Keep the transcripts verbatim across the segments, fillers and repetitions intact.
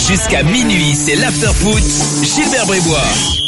Jusqu'à minuit, c'est l'after-foot. Gilbert Brébois.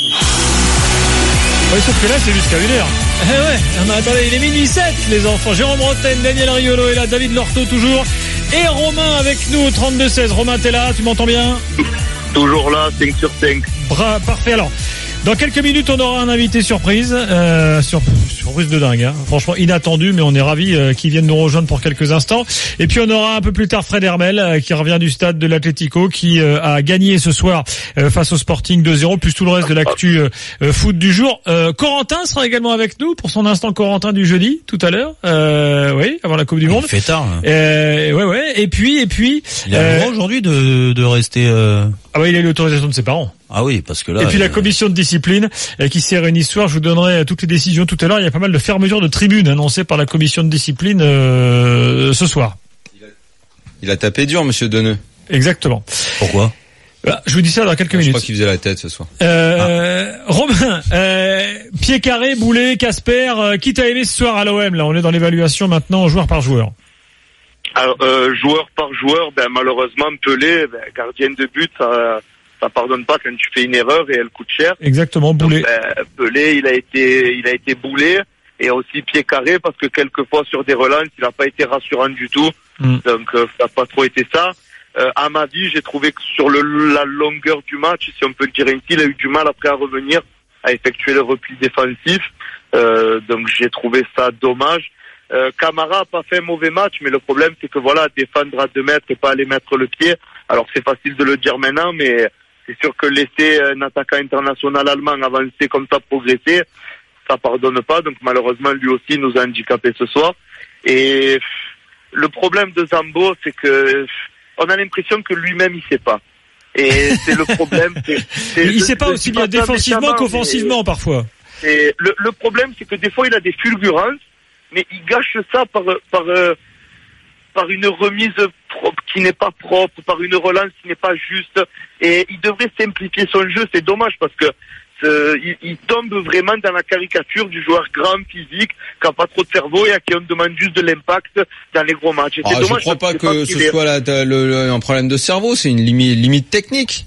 Oui, sauf que là, c'est jusqu'à une heure. Eh ouais, non, attendez, il est minuit sept, les enfants. Jérôme Rotten, Daniel Riolo est là, David Lorto toujours. Et Romain avec nous au trente-deux seize. Romain, t'es là, tu m'entends bien? Toujours là, cinq sur cinq. Bra- parfait, alors. Dans quelques minutes, on aura un invité surprise, euh, sur, surprise de dingue, hein. Franchement inattendu, mais on est ravis euh, qu'il vienne nous rejoindre pour quelques instants. Et puis on aura un peu plus tard Fred Hermel, euh, qui revient du stade de l'Atlético, qui euh, a gagné ce soir euh, face au Sporting deux zéro, plus tout le reste de l'actu euh, euh, foot du jour. Euh, Corentin sera également avec nous pour son instant Corentin du jeudi, tout à l'heure. Euh, oui, avant la Coupe du Monde. Il fait tard. Hein. Euh, ouais, ouais. Et puis, et puis. Il a le droit euh, aujourd'hui de de rester. Euh... Ah ouais, il a eu l'autorisation de ses parents. Ah oui, parce que là. Et puis il... la commission de discipline qui s'est réunie ce soir, je vous donnerai toutes les décisions tout à l'heure. Il y a pas mal de fermetures de tribunes annoncées par la commission de discipline euh, ce soir. Il a, il a tapé dur, Monsieur Deneux. Exactement. Pourquoi? Voilà, je vous dis ça dans quelques je minutes. Je crois qu'il faisait la tête ce soir. Euh, ah. Romain, euh, Pied Carré, Boulet, Casper, euh, qui t'a aimé ce soir à l'O M? Là, on est dans l'évaluation maintenant, joueur par joueur. Alors, euh, joueur par joueur, ben malheureusement Pelé, ben, gardien de but, ça, ça pardonne pas quand tu fais une erreur et elle coûte cher. Exactement, Boulet. Donc, ben, Pelé, il a été, il a été boulé, et aussi Pied Carré parce que quelquefois sur des relances, il n'a pas été rassurant du tout. Mm. Donc euh, ça n'a pas trop été ça. Euh, à ma vie, j'ai trouvé que sur le, la longueur du match, si on peut le dire ainsi, il a eu du mal après à revenir, à effectuer le repli défensif. Euh, donc j'ai trouvé ça dommage. Euh, Camara a pas fait un mauvais match, mais le problème c'est que voilà, défendre à deux mètres et pas aller mettre le pied. Alors c'est facile de le dire maintenant, mais c'est sûr que laisser un attaquant international allemand avancer comme ça, progresser, ça pardonne pas. Donc malheureusement lui aussi nous a handicapé ce soir. Et le problème de Zambo, c'est que on a l'impression que lui-même il sait pas. Et c'est le problème. C'est, c'est, il je, sait pas aussi bien défensivement qu'offensivement parfois. Et le, le problème c'est que des fois il a des fulgurances, mais il gâche ça par par euh, par une remise propre qui n'est pas propre, par une relance qui n'est pas juste. Et il devrait simplifier son jeu. C'est dommage parce que euh, il, il tombe vraiment dans la caricature du joueur grand, physique, qui n'a pas trop de cerveau et à qui on demande juste de l'impact dans les gros matchs. Et c'est ah, dommage. Je crois pas que pas ce soit la, le, le, un problème de cerveau. C'est une limite, limite technique.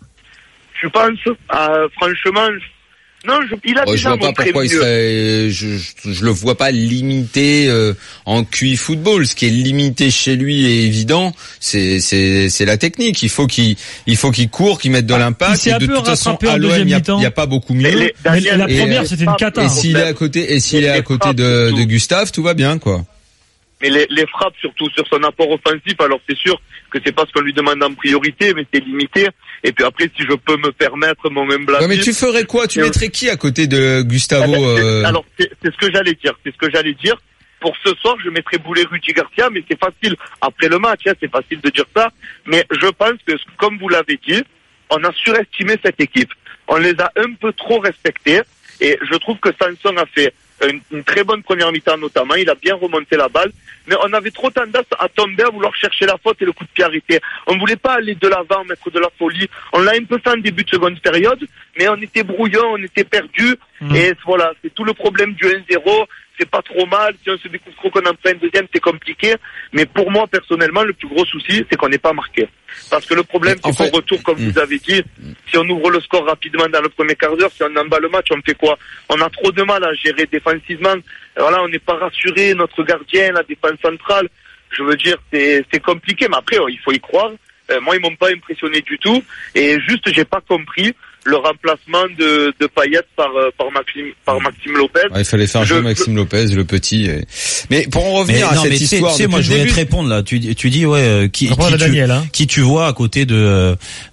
Je pense. Euh, franchement. Non, je, il a oh, déjà je vois pas pourquoi mieux. il serait, je, je, je le vois pas limité euh, en Q I football. Ce qui est limité chez lui est évident, c'est c'est c'est la technique. Il faut qu'il il faut qu'il court, qu'il mette de l'impact. Il et de toute façon, à l'O M, il y, y a pas beaucoup mieux. Les, Daniel, la première, et, c'était une cata. Et s'il est à côté, et s'il est à côté de, de Gustave, tout va bien, quoi. Mais les, les frappes, surtout sur son apport offensif, alors c'est sûr que c'est pas ce qu'on lui demande en priorité, mais c'est limité. Et puis après, si je peux me permettre mon humble avis. Ouais, mais tu ferais quoi? Tu mettrais qui à côté de Gustavo? euh... Alors, c'est, c'est ce que j'allais dire. C'est ce que j'allais dire. Pour ce soir, je mettrais Boulet, Rudy Garcia, mais c'est facile. Après le match, hein, c'est facile de dire ça. Mais je pense que, comme vous l'avez dit, on a surestimé cette équipe. On les a un peu trop respectés. Et je trouve que Sanson a fait une, une très bonne première mi-temps notamment. Il a bien remonté la balle. Mais on avait trop tendance à tomber, à vouloir chercher la faute et le coup de pied arrêté. On voulait pas aller de l'avant, mettre de la folie. On l'a un peu fait en début de seconde période, mais on était brouillon, on était perdu. Mmh. Et voilà, c'est tout le problème du un zéro. C'est pas trop mal. Si on se découvre trop qu'on en fait un deuxième, c'est compliqué. Mais pour moi, personnellement, le plus gros souci, c'est qu'on n'est pas marqué. Parce que le problème, c'est qu'au retour, comme mmh. vous avez dit, si on ouvre le score rapidement dans le premier quart d'heure, si on emballe le match, on fait quoi? On a trop de mal à gérer défensivement. Alors là, on n'est pas rassuré. Notre gardien, la défense centrale, je veux dire, c'est, c'est compliqué. Mais après, il faut y croire. Euh, moi, ils m'ont pas impressionné du tout. Et juste, j'ai pas compris le remplacement de, de Payet par, par Maxime, par Maxime Lopez. Ouais, il fallait faire jouer je... Maxime Lopez, le petit. Et... Mais pour en revenir mais, à non, cette mais histoire, tu sais, moi je voulais te répondre là. Tu, tu dis ouais, qui, qui, tu, Daniel, hein. qui tu vois à côté de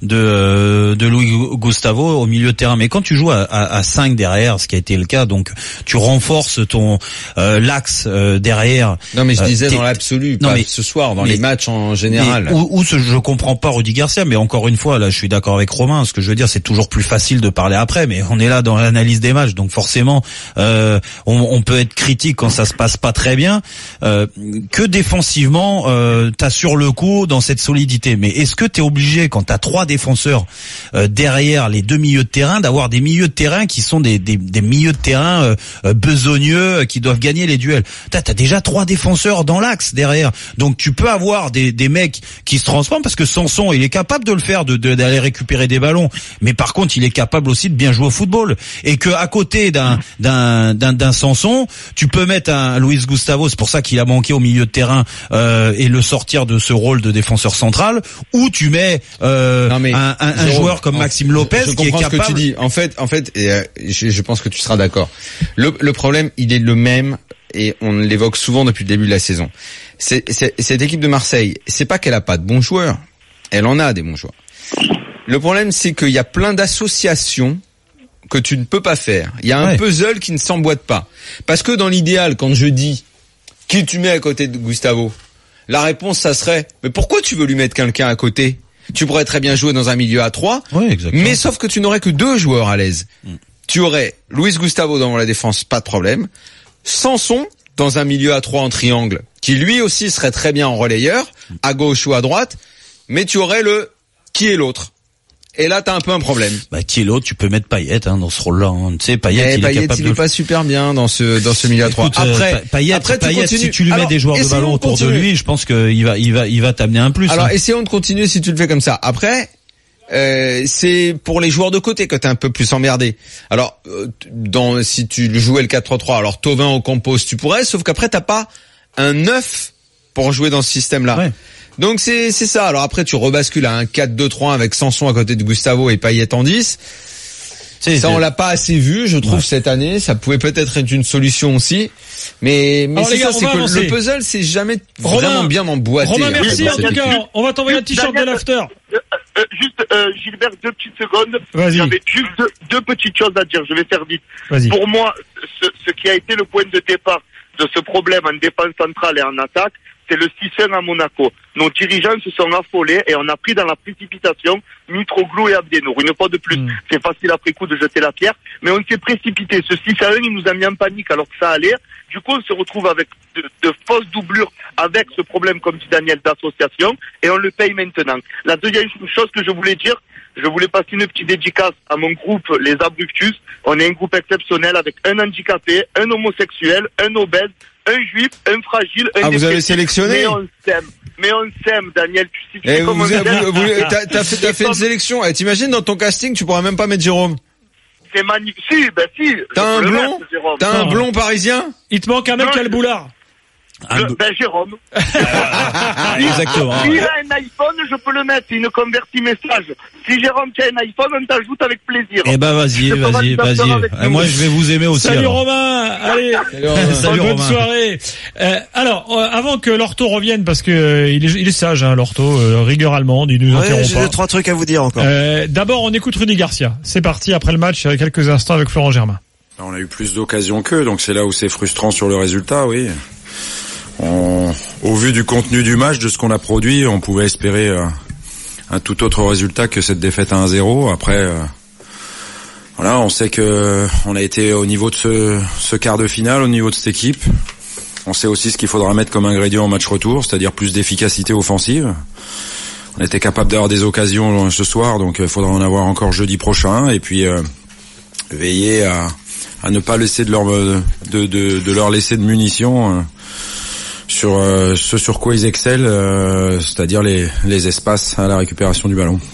de de Louis Gustavo au milieu de terrain. Mais quand tu joues à, à, à cinq derrière, ce qui a été le cas, donc tu renforces ton euh, l'axe euh, derrière. Non, mais je disais euh, dans l'absolu, non, pas mais, ce soir, dans mais, les matchs en général. Où, où ce, je comprends pas Rudy Garcia, mais encore une fois, là, je suis d'accord avec Romain. Ce que je veux dire, c'est toujours plus facile de parler après, mais on est là dans l'analyse des matchs, donc forcément euh, on, on peut être critique quand ça se passe pas très bien. Euh, que défensivement euh, t'as sur le coup dans cette solidité, mais est-ce que t'es obligé quand t'as trois défenseurs euh, derrière les deux milieux de terrain d'avoir des milieux de terrain qui sont des des, des milieux de terrain euh, euh, besogneux euh, qui doivent gagner les duels? T'as, t'as déjà trois défenseurs dans l'axe derrière, donc tu peux avoir des des mecs qui se transforment, parce que Sanson il est capable de le faire, de, de d'aller récupérer des ballons, mais par contre il est capable aussi de bien jouer au football, et que à côté d'un d'un d'un, d'un Sanson tu peux mettre un Luis Gustavo, c'est pour ça qu'il a manqué au milieu de terrain, euh, et le sortir de ce rôle de défenseur central, ou tu mets euh, non, un, un, un joueur comme Maxime Lopez je, je qui est capable. Ce que tu dis. En fait, en fait, et, euh, je, je pense que tu seras d'accord. Le, le problème, il est le même, et on l'évoque souvent depuis le début de la saison. C'est, c'est, cette équipe de Marseille, c'est pas qu'elle a pas de bons joueurs, elle en a des bons joueurs. Le problème, c'est qu'il y a plein d'associations que tu ne peux pas faire. Il y a un ouais. puzzle qui ne s'emboîte pas. Parce que dans l'idéal, quand je dis qui tu mets à côté de Gustavo, la réponse, ça serait, mais pourquoi tu veux lui mettre quelqu'un à côté? Tu pourrais très bien jouer dans un milieu à trois, ouais, mais sauf que tu n'aurais que deux joueurs à l'aise. Mm. Tu aurais Luis Gustavo dans la défense, pas de problème. Sanson dans un milieu à trois en triangle, qui lui aussi serait très bien en relayeur, à gauche ou à droite, mais tu aurais le qui est l'autre. Et là, t'as un peu un problème. Bah, qui est l'autre? Tu peux mettre Payet hein, dans ce rôle-là. Hein. Tu sais, Payet, il Payet, est capable il de... est pas super bien dans ce dans ce milieu à trois. Écoute, après, euh, Payet, après, Payet, si tu lui mets Alors, des joueurs de ballon autour de lui, je pense qu'il va, il va, il va t'amener un plus. Alors, hein. essayons de continuer si tu le fais comme ça. Après, euh, c'est pour les joueurs de côté que t'es un peu plus emmerdé. Alors, euh, dans si tu jouais le quatre trois trois, alors Thauvin au compose, tu pourrais, sauf qu'après t'as pas un neuf pour jouer dans ce système-là. Ouais. Donc c'est c'est ça. Alors après tu rebascules à un quatre deux trois avec Sanson à côté de Gustavo et Payet en dix. C'est, ça, on l'a pas assez vu, je trouve, ouais. cette année. Ça pouvait peut-être être une solution aussi. Mais, mais Alors, c'est ça, c'est que avancer. Le puzzle, c'est jamais Romain, vraiment bien emboîté. Romain, merci. En tout cas, on va t'envoyer un t-shirt de l'after. Euh, euh, juste, euh, Gilbert, deux petites secondes. Vas-y. J'avais juste deux, deux petites choses à dire. Je vais faire vite. Vas-y. Pour moi, ce, ce qui a été le point de départ de ce problème en défense centrale et en attaque, c'est le six un à Monaco. Nos dirigeants se sont affolés et on a pris dans la précipitation Mitroglou et Abdenour. Une fois de plus, mmh. c'est facile après coup de jeter la pierre, mais on s'est précipité. Ce six à un, il nous a mis en panique alors que ça allait. Du coup, on se retrouve avec de, de fausses doublures avec ce problème, comme dit Daniel, d'association, et on le paye maintenant. La deuxième chose que je voulais dire, je voulais passer une petite dédicace à mon groupe, les Abruptus. On est un groupe exceptionnel avec un handicapé, un homosexuel, un obèse, un juif, un fragile, un Ah, vous avez sélectionné? Mais on s'aime. Mais on s'aime, Daniel. Tu sais, tu eh, sais vous, comment vous, on s'aime. vous, vous, t'as, t'as fait, t'as fait une sélection. Eh, t'imagines, dans ton casting, tu pourras même pas mettre Jérôme. C'est magnifique. Si, ben si. T'as un blond? Mettre, T'as un blond parisien? Il te manque un mec qui a le boulard. Le, ben Jérôme. Exactement. S'il a un iPhone, je peux le mettre. C'est une convertie message. Si Jérôme tient un iPhone, on t'ajoute avec plaisir. Eh ben vas-y, vas-y, vas-y. Moi je vais vous aimer aussi. Salut alors. Romain. Allez. Salut, Romain. Salut, bonne Romain. soirée. Euh, alors, euh, avant que Lorto revienne, parce que euh, il, est, il est sage, hein, Lorto, euh, rigueur allemande, il nous ouais, interrompt j'ai pas. deux, trois trucs à vous dire encore. Euh, d'abord, on écoute Rudy Garcia. C'est parti après le match, euh, quelques instants avec Florent Germain. On a eu plus d'occasions qu'eux, donc c'est là où c'est frustrant sur le résultat, oui. On, au vu du contenu du match, de ce qu'on a produit, on pouvait espérer euh, un tout autre résultat que cette défaite à un zéro. Après, euh, voilà, on sait que on a été au niveau de ce, ce quart de finale, au niveau de cette équipe. On sait aussi ce qu'il faudra mettre comme ingrédient en match retour, c'est-à-dire plus d'efficacité offensive. On était capable d'avoir des occasions ce soir, donc il faudra en avoir encore jeudi prochain. Et puis euh, veiller à, à ne pas laisser de leur de, de, de leur laisser de munitions. Euh, sur euh, ce sur quoi ils excellent, euh, c'est-à-dire les, les espaces à la récupération du ballon.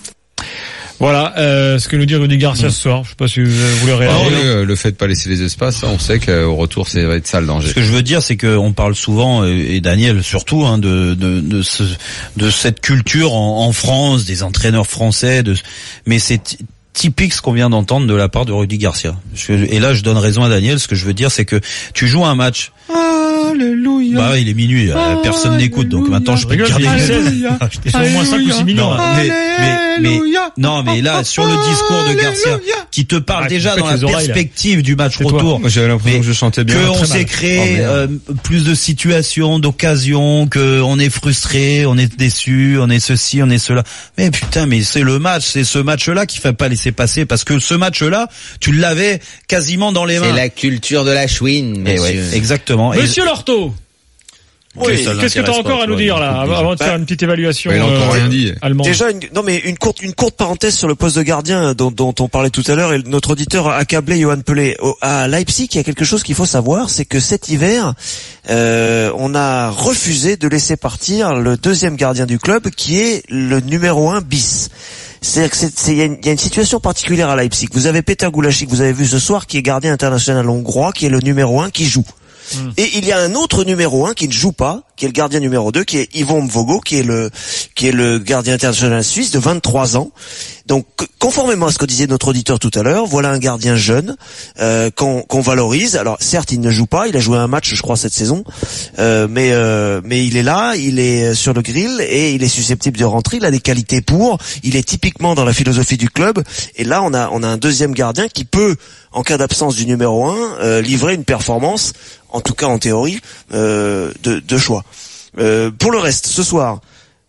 Voilà euh, ce que nous dit Rudy Garcia mmh. ce soir. Je sais pas si vous voulez réagir. Ah, oui, le fait de pas laisser les espaces, on sait qu'au retour, ça va être ça le danger. Ce que je veux dire, c'est qu'on parle souvent, et Daniel surtout, hein, de, de, de, ce, de cette culture en, en France, des entraîneurs français, de, mais c'est typique ce qu'on vient d'entendre de la part de Rudy Garcia. Et là, je donne raison à Daniel. Ce que je veux dire, c'est que tu joues un match. Alléluia. Bah il est minuit, Alléluia. Personne n'écoute, donc maintenant je peux te dire des Ils sont au moins cinq ou six millions. Mais, mais, mais non, mais là sur le discours de Garcia, qui te parle ah, déjà dans la perspective oreilles, du match c'est retour. Moi, j'avais l'impression que je chantais bien. Que on s'est créé oh, euh, plus de situations, d'occasions, que on est frustré, on est déçu, on est ceci, on est cela. Mais putain, mais c'est le match, c'est ce match-là qu'il ne faut pas laisser passer, parce que ce match-là, tu l'avais quasiment dans les mains. C'est la culture de la chouine, monsieur. Ouais, exactement. Monsieur Lorto. Oui, qu'est-ce que tu as encore à nous dire là, avant de faire une petite évaluation il a encore rien dit. Allemande. Déjà, une, non mais une courte, une courte parenthèse sur le poste de gardien dont, dont on parlait tout à l'heure, et notre auditeur a accablé Johan Pelé. À Leipzig, il y a quelque chose qu'il faut savoir, c'est que cet hiver, euh, on a refusé de laisser partir le deuxième gardien du club, qui est le numéro un bis. C'est-à-dire que c'est, c'est, y a une, y a une situation particulière à Leipzig. Vous avez Peter Gulácsi, que vous avez vu ce soir, qui est gardien international hongrois, qui est le numéro un, qui joue. Mmh. Et il y a un autre numéro un qui ne joue pas, qui est le gardien numéro deux, qui est Ivo Mvogo, qui est le qui est le gardien international suisse de vingt-trois ans. Donc, conformément à ce que disait notre auditeur tout à l'heure, voilà un gardien jeune euh, qu'on, qu'on valorise. Alors, certes, il ne joue pas, il a joué un match, je crois, cette saison, euh, mais euh, mais il est là, il est sur le grill et il est susceptible de rentrer. Il a des qualités pour. Il est typiquement dans la philosophie du club. Et là, on a on a un deuxième gardien qui peut, en cas d'absence du numéro un, euh, livrer une performance, en tout cas en théorie, euh, de, de choix. Euh, pour le reste, ce soir,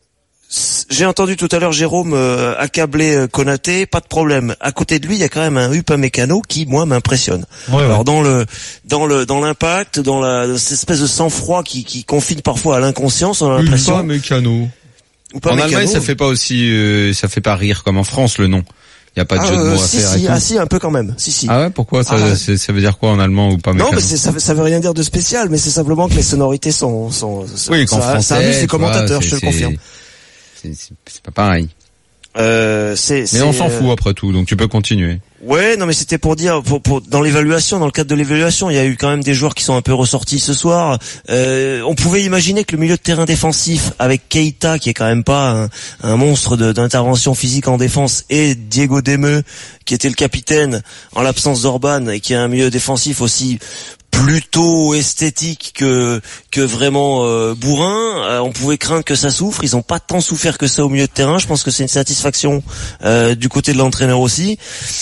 j'ai entendu tout à l'heure Jérôme euh, accabler euh, Konaté, pas de problème. À côté de lui, il y a quand même un Upamecano qui, moi, m'impressionne. Ouais, Alors ouais. dans le dans le dans l'impact, dans la dans cette espèce de sang-froid qui qui confine parfois à l'inconscience, on a l'impression. Upamecano. En Allemagne, ça fait pas aussi, euh, ça fait pas rire comme en France le nom. Il y a pas de ah, jeu de mots euh, à si, faire. Si, et ah tout. si, un peu quand même. Si, si. Ah ouais, pourquoi ça, ah, c'est, ça veut dire quoi en allemand ou pas? Non, mais c'est, ça, ça veut rien dire de spécial, mais c'est simplement que les sonorités sont, sont, oui, ça, français, ça amuse les commentateurs, vois, je te le confirme. C'est, c'est, c'est pas pareil. Euh, c'est, mais c'est, on s'en fout après tout, donc tu peux continuer. Ouais, non mais c'était pour dire, pour, pour dans l'évaluation, dans le cadre de l'évaluation, il y a eu quand même des joueurs qui sont un peu ressortis ce soir. Euh, on pouvait imaginer que le milieu de terrain défensif, avec Keita qui est quand même pas un, un monstre de, d'intervention physique en défense, et Diego Demeu qui était le capitaine en l'absence d'Orban et qui est un milieu défensif aussi plutôt esthétique que que vraiment euh, bourrin, euh, on pouvait craindre que ça souffre. Ils ont pas tant souffert que ça au milieu de terrain. Je pense que c'est une satisfaction euh, du côté de l'entraîneur aussi.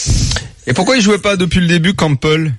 Et pourquoi il jouait pas depuis le début Campbell?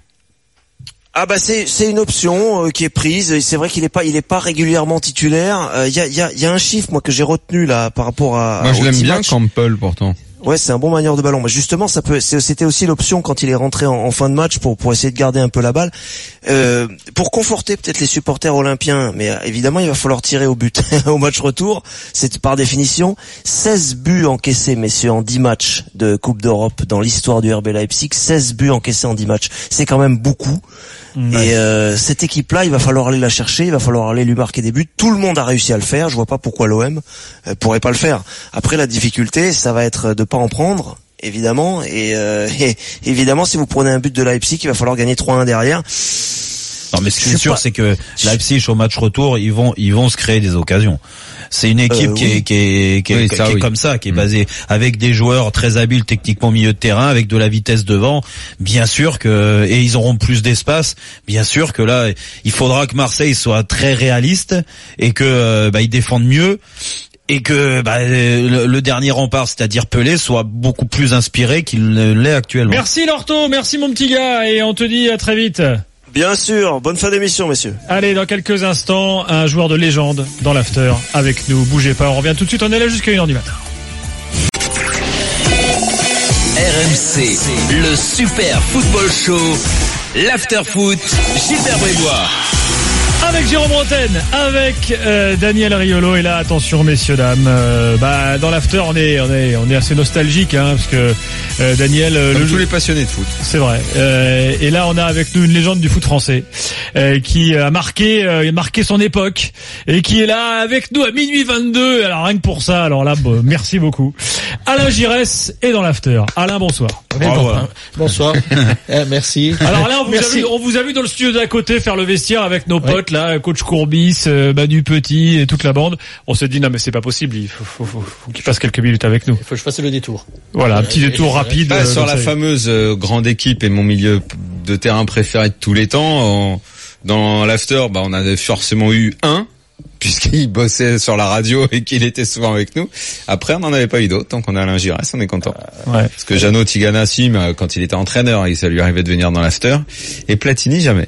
Ah bah c'est c'est une option euh, qui est prise. C'est vrai qu'il est pas il est pas régulièrement titulaire. Il euh, y a il y a il y a un chiffre moi que j'ai retenu là par rapport à. Moi je l'aime bien match. Campbell pourtant. Ouais, c'est un bon manieur de ballon. Mais justement, ça peut, c'était aussi l'option quand il est rentré en, en fin de match pour pour essayer de garder un peu la balle, euh, pour conforter peut-être les supporters olympiens. Mais euh, évidemment, il va falloir tirer au but au match retour. C'est par définition seize buts encaissés, messieurs, en dix matchs de Coupe d'Europe dans l'histoire du R B Leipzig. seize buts encaissés en dix matchs, c'est quand même beaucoup. Ouais. Et euh, cette équipe-là, il va falloir aller la chercher, il va falloir aller lui marquer des buts. Tout le monde a réussi à le faire. Je vois pas pourquoi l'O M euh, pourrait pas le faire. Après, la difficulté, ça va être de pas en prendre, évidemment. Et, euh, et évidemment, si vous prenez un but de Leipzig, il va falloir gagner trois un derrière. Non, mais ce qui est sûr, pas... c'est que Leipzig au match retour, ils vont, ils vont se créer des occasions. C'est une équipe euh, qui, oui. est, qui est, qui est, oui, ça, qui est oui. comme ça, qui est basée avec des joueurs très habiles techniquement au milieu de terrain, avec de la vitesse devant. Bien sûr que, et ils auront plus d'espace. Bien sûr que là, il faudra que Marseille soit très réaliste et que, bah, ils défendent mieux. Et que bah, le, le dernier rempart, c'est-à-dire Pelé, soit beaucoup plus inspiré qu'il ne l'est actuellement. Merci Lorto, merci mon petit gars, et on te dit à très vite. Bien sûr, bonne fin d'émission, messieurs. Allez, dans quelques instants, un joueur de légende dans l'after avec nous. Bougez pas, on revient tout de suite, on est là jusqu'à une heure du matin. R M C, le super football show, l'after foot, Gilbert Brébois. Avec Jérôme Roten, avec euh, Daniel Riolo, et là attention messieurs dames, euh, bah dans l'after on est on est on est assez nostalgique hein, parce que euh, Daniel euh, comme le, tous les passionnés de foot. C'est vrai. Euh, et là on a avec nous une légende du foot français euh, qui a marqué euh, marqué son époque et qui est là avec nous à minuit vingt-deux. Alors rien que pour ça, alors là bon, merci beaucoup. Alain Giresse est dans l'after. Alain, bonsoir. Bon, hein. Bonsoir. eh, merci. Alors là on vous merci. a vu, on vous a vu dans le studio d'à côté faire le vestiaire avec nos potes. Ouais. Là, coach Courbis, euh, Manu Petit et toute la bande. On s'est dit non mais c'est pas possible, il faut, faut, faut, faut qu'il fasse quelques minutes avec nous. Il faut que je fasse le détour. Voilà, un petit détour rapide. Ah, euh, sur la ça. fameuse euh, grande équipe et mon milieu de terrain préféré de tous les temps, en, dans l'after, bah on a forcément eu un puisqu'il bossait sur la radio et qu'il était souvent avec nous. Après, on n'en avait pas eu d'autres, donc on a Alain Giresse, on est content. Euh, ouais. Parce que Jeannot Tigana, si, quand il était entraîneur, ça lui arrivait de venir dans l'after. Et Platini, jamais.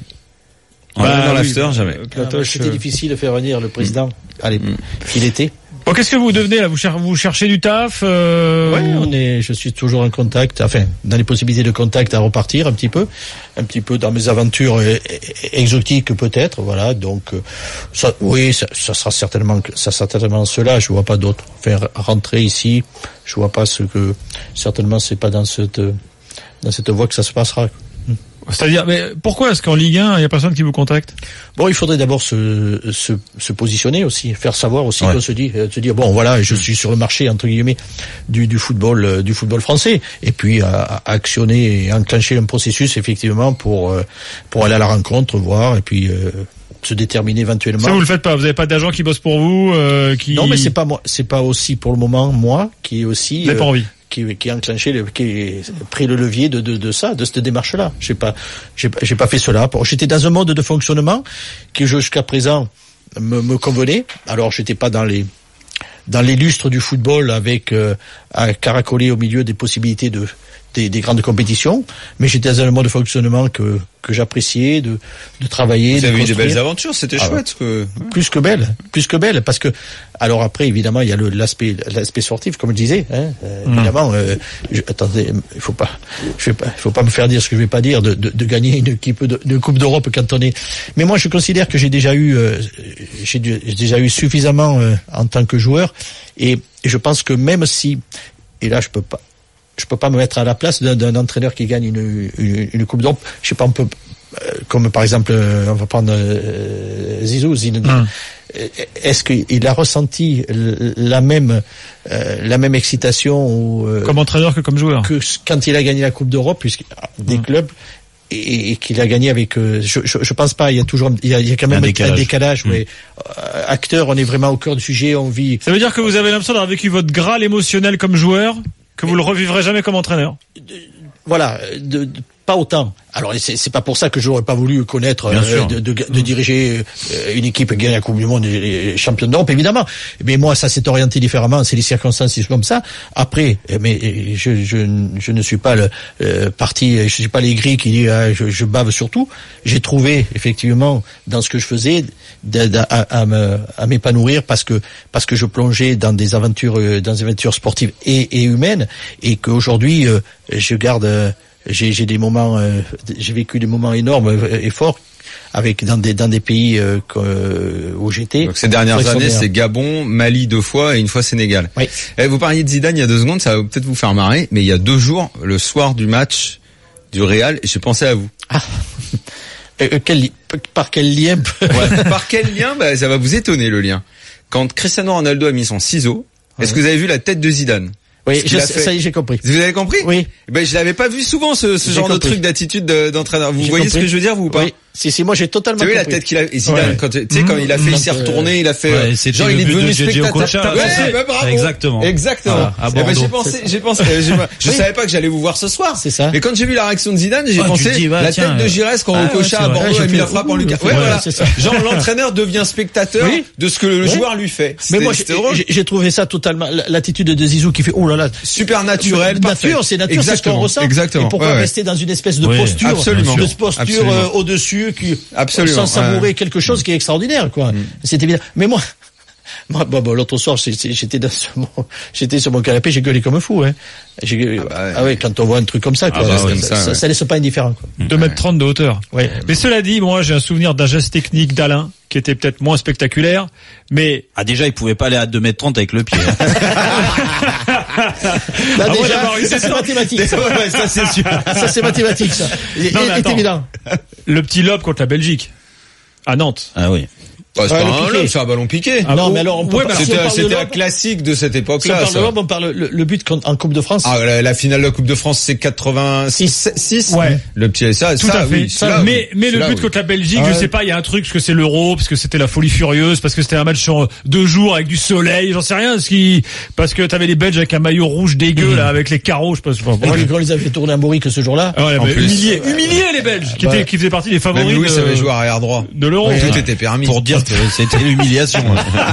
On bah, dans l'after, oui, jamais. Platoche, c'était euh... difficile de faire venir le président. Mmh. Allez, mmh. il était. Bon, qu'est-ce que vous devenez là? Vous, cher- vous cherchez du taf euh... Oui, on est. Je suis toujours en contact. Enfin, dans les possibilités de contact à repartir un petit peu, un petit peu dans mes aventures exotiques peut-être. Voilà. Donc, ça, oui, ça, ça sera certainement, ça sera certainement cela. Je vois pas d'autre. Faire rentrer ici, je vois pas ce que. Certainement, c'est pas dans cette dans cette voie que ça se passera. C'est-à-dire, mais pourquoi est-ce qu'en Ligue un, il y a personne qui vous contacte? Bon, il faudrait d'abord se, se, se positionner aussi, faire savoir aussi ouais. qu'on se dit, se dire bon, voilà, je suis sur le marché entre guillemets du, du football, du football français, et puis à, à actionner et enclencher un processus effectivement pour pour aller à la rencontre, voir, et puis euh, se déterminer éventuellement. Ça vous le faites pas? Vous avez pas d'agent qui bosse pour vous, euh, qui non, mais c'est pas moi, c'est pas aussi pour le moment moi qui est aussi. Vous n'avez pas envie? Qui, qui a enclenché, le, qui a pris le levier de, de, de ça, de cette démarche-là. J'ai pas, j'ai, j'ai pas fait cela. J'étais dans un mode de fonctionnement qui jusqu'à présent me, me convenait. Alors j'étais pas dans les, dans les lustres du football avec euh, à caracoler au milieu des possibilités de des, des grandes compétitions, mais j'étais dans un mode de fonctionnement que que j'appréciais de de travailler. Vous de avez construire. eu des belles aventures, c'était ah, chouette. Que... Plus que belle, plus que belle, parce que alors après évidemment il y a le, l'aspect l'aspect sportif comme je disais. Hein, euh, mmh. Évidemment, euh, je, attendez, il faut pas, je vais pas, il faut pas me faire dire ce que je vais pas dire de de, de gagner une équipe de, de Coupe d'Europe quand on est. Mais moi je considère que j'ai déjà eu euh, j'ai, j'ai déjà eu suffisamment euh, en tant que joueur et, et je pense que même si et là je peux pas. Je peux pas me mettre à la place d'un, d'un entraîneur qui gagne une, une, une coupe d'Europe. Je sais pas, on peut, euh, comme par exemple, euh, on va prendre euh, Zizou. Zinedine. Hum. Est-ce qu'il a ressenti la même, euh, la même excitation ou, euh, comme entraîneur que comme joueur que quand il a gagné la coupe d'Europe, puisque des hum. clubs et, et qu'il a gagné avec. Euh, je, je, je pense pas. Il y a toujours, il y a, il y a quand même un décalage. Un décalage mmh. ouais. euh, acteur, on est vraiment au cœur du sujet. On vit. Ça veut dire que vous avez l'impression d'avoir vécu votre Graal émotionnel comme joueur. Que vous le revivrez jamais comme entraîneur. Voilà, de, de, pas autant. Alors c'est, c'est pas pour ça que je n'aurais pas voulu connaître euh, de, de, de diriger euh, une équipe qui gagne la Coupe du Monde et champion d'Europe évidemment. Mais moi ça s'est orienté différemment, c'est les circonstances c'est comme ça. Après, mais je, je, je ne suis pas le euh, parti, je suis pas les gris qui dit ah, je, je bave sur tout. J'ai trouvé effectivement dans ce que je faisais à, à, à, me, à m'épanouir parce que parce que je plongeais dans des aventures dans des aventures sportives et, et humaines et qu'aujourd'hui euh, je garde euh, J'ai, j'ai des moments, euh, j'ai vécu des moments énormes et forts avec dans des dans des pays euh, où j'étais. Donc ces dernières années, c'est Gabon, Mali deux fois et une fois Sénégal. Oui. Eh, vous parliez de Zidane il y a deux secondes, ça va peut-être vous faire marrer, mais il y a deux jours, le soir du match du Real, j'ai pensé à vous. Ah. euh, quel, par quel lien? Ouais, par quel lien? Bah, ça va vous étonner le lien. Quand Cristiano Ronaldo a mis son ciseau, ouais. Est-ce que vous avez vu la tête de Zidane? Oui, je, ça y est, j'ai compris. Vous avez compris? Oui. Ben, je l'avais pas vu souvent, ce, ce genre compris. de truc d'attitude de, d'entraîneur. Vous j'ai voyez compris. Ce que je veux dire, vous ou pas? Oui. Si, si, moi j'ai totalement compris. Tu vois la tête qu'il a, et Zidane, ouais. quand, tu sais, mmh. quand il a fait, il s'est retourné, il a fait, ouais, genre, il est devenu de spectateur. Ouais, bah, bravo. Exactement. Exactement. Ah, eh ben, j'ai pensé, j'ai pensé, j'ai, je oui. savais pas que j'allais vous voir ce soir. C'est ça. Mais quand j'ai vu la réaction de Zidane, j'ai ah, pensé, dis, bah, la tiens, tête de Giresse quand ah, Okocha à Bordeaux a mis la frappe en Lucas. Ouais, voilà. Genre, l'entraîneur devient spectateur de ce que le joueur lui fait. Mais moi, j'ai trouvé ça totalement, l'attitude de Zizou qui fait, oh là là. Super naturel. Nature, c'est nature, c'est ce qu'on ressent. Exactement. Et pourquoi rester dans une espèce de posture, de posture au-dessus qui, sans savourer ouais. quelque chose qui est extraordinaire, quoi. Mm. C'est évident. Mais moi, moi, bon, bon, l'autre soir, j'étais dans sur mon, j'étais sur mon canapé, j'ai gueulé comme un fou, hein. J'ai, ah, bah, ah ouais, quand on voit un truc comme ça, quoi, ah bah, ça, ouais, ça, ça, ouais. ça laisse pas indifférent, quoi. deux mètres trente de hauteur. Ouais. Mais cela dit, moi, j'ai un souvenir d'un geste technique d'Alain, qui était peut-être moins spectaculaire, mais... Ah, déjà, il pouvait pas aller à deux mètres trente avec le pied. Là, ah, déjà, ouais, ça, c'est mathématique. Ça, ouais, ça c'est sûr. Ça, c'est mathématique, ça. C'est évident. Le petit lob contre la Belgique. À Nantes. Ah oui. Bah, c'est ouais, pas un lob, c'est un ballon piqué. Ah, non, mais alors, on peut ouais, pas, c'était, si c'était un classique de cette époque-là. Si on parle de lob, on parle le, le but en Coupe de France. Ah, la, la finale de la Coupe de France, c'est quatre-vingt-six. Ouais. Le petit, ça, tout ça, à fait. Oui, ça, mais, mais le but oui. contre la Belgique, ah, je sais pas, il y a un truc, parce que c'est l'Euro, parce que c'était la folie furieuse, parce que c'était un match sur deux jours avec du soleil, j'en sais rien, ce qui, parce que t'avais les Belges avec un maillot rouge dégueu, mmh. là, avec les carreaux, je sais pas. Bon, quand ils avaient tourné un bourrique ce jour-là. Ah ouais, mais humilié, humilié les Belges, qui étaient, qui faisaient partie des favoris. Louis savait jouer arrière droit. De l'Euro. Tout était permis. Pour dire c'était l'humiliation.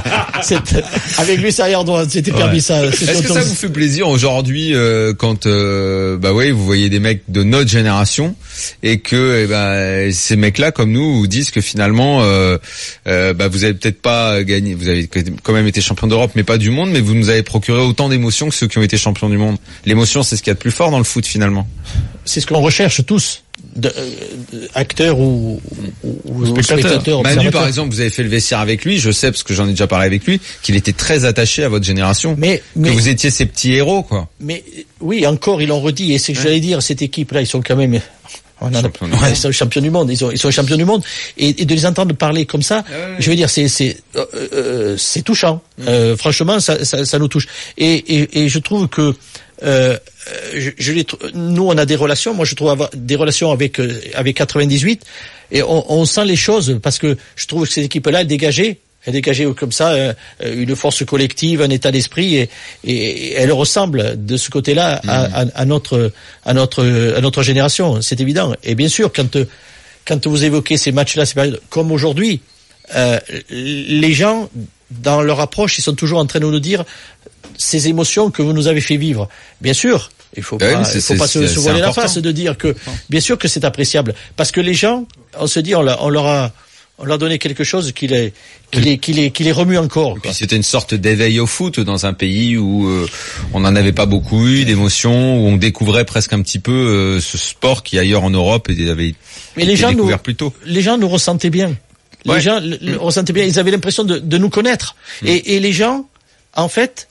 Avec lui, c'est arrière droit, c'était permis ouais. ça. Est-ce que ça vous fait plaisir aujourd'hui euh, quand euh, bah ouais, vous voyez des mecs de notre génération et que eh ben ces mecs-là comme nous vous disent que finalement euh, euh, bah vous avez peut-être pas gagné, vous avez quand même été champion d'Europe mais pas du monde, mais vous nous avez procuré autant d'émotions que ceux qui ont été champions du monde. L'émotion, c'est ce qu'il y a de plus fort dans le foot finalement. C'est ce qu'on recherche tous. De, euh, acteurs ou, ou, ou spectateurs. spectateurs Manu par exemple, vous avez fait le vestiaire avec lui, je sais parce que j'en ai déjà parlé avec lui, qu'il était très attaché à votre génération, mais, mais que vous étiez ses petits héros quoi. Mais oui, encore ils l'ont redit et c'est que ouais. j'allais dire, cette équipe là, ils sont quand même on a, champion, ouais, ils sont champions du monde, ils sont, ils sont champions du monde et, et de les entendre parler comme ça, ouais, ouais. je veux dire c'est c'est euh, euh, c'est touchant. Mmh. Euh, franchement, ça, ça ça nous touche et et, et je trouve que Euh, je, je les, nous on a des relations, moi je trouve avoir des relations avec avec quatre-vingt-dix-huit et on, on sent les choses parce que je trouve que cette équipe-là elle dégageait, elle dégageait comme ça euh, une force collective, un état d'esprit et, et elle ressemble de ce côté-là à, à, à notre à notre à notre génération, c'est évident. Et bien sûr quand quand vous évoquez ces matchs-là, ces périodes comme aujourd'hui, euh, les gens dans leur approche ils sont toujours en train de nous dire ces émotions que vous nous avez fait vivre. Bien sûr, il faut pas, oui, il faut pas se, se voiler la face de dire que, bien sûr que c'est appréciable. Parce que les gens, on se dit, on, on leur a, on leur a donné quelque chose qui les, qui les, qui les, qui les remue encore. Et puis c'était une sorte d'éveil au foot dans un pays où euh, on n'en avait pas beaucoup eu d'émotions, où on découvrait presque un petit peu euh, ce sport qui ailleurs en Europe avait Mais les gens découvert nous, plus tôt. Les gens nous ressentaient bien. Les ouais. gens le, le, mmh. ressentaient bien. Ils avaient l'impression de, de nous connaître. Mmh. Et, et les gens, en fait,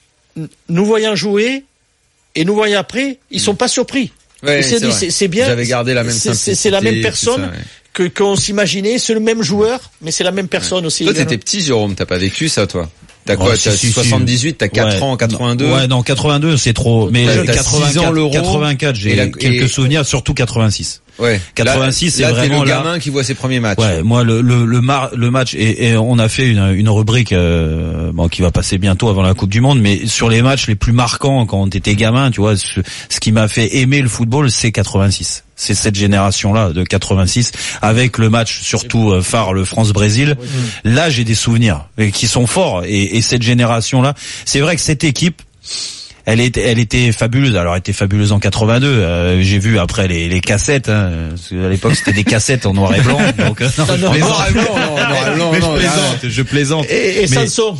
nous voyant jouer et nous voyant après, ils sont pas surpris. Ouais, c'est, dit, c'est, c'est bien. J'avais gardé la même c'est, c'est, c'est la même personne ça, ouais. que qu'on s'imaginait. C'est le même joueur, mais c'est la même personne ouais. aussi. Toi, t'étais petit, Jérôme. T'as pas vécu ça, toi? T'as quoi? Oh, t'as si, soixante-dix-huit, si. T'as quatre ouais. ans en quatre-vingt-deux? Ouais, non, quatre-vingt-deux, c'est trop. Mais quatre-vingt-quatre, quatre-vingt-quatre, j'ai la, quelques et... souvenirs, surtout quatre-vingt-six. Ouais. quatre-vingt-six, là, c'est là, vraiment t'es le là. gamin qui voit ses premiers matchs. Ouais, moi le le le, mar, le match et, et on a fait une une rubrique euh, bon qui va passer bientôt avant la Coupe du Monde, mais sur les matchs les plus marquants quand on était gamin, tu vois, ce, ce qui m'a fait aimer le football, c'est quatre-vingt-six. C'est cette génération-là de quatre-vingt-six avec le match surtout euh, phare le France-Brésil. Là, j'ai des souvenirs qui sont forts et, et cette génération-là, c'est vrai que cette équipe Elle était, elle était fabuleuse. Alors, elle était fabuleuse en quatre-vingt-deux. Euh, j'ai vu après les, les cassettes. Hein, parce qu'à l'époque, c'était des cassettes en noir et blanc. Donc, euh, non, non, non, noir et blanc, non, noir et blanc, mais non, je plaisante, je plaisante. Et, et mais, sans son.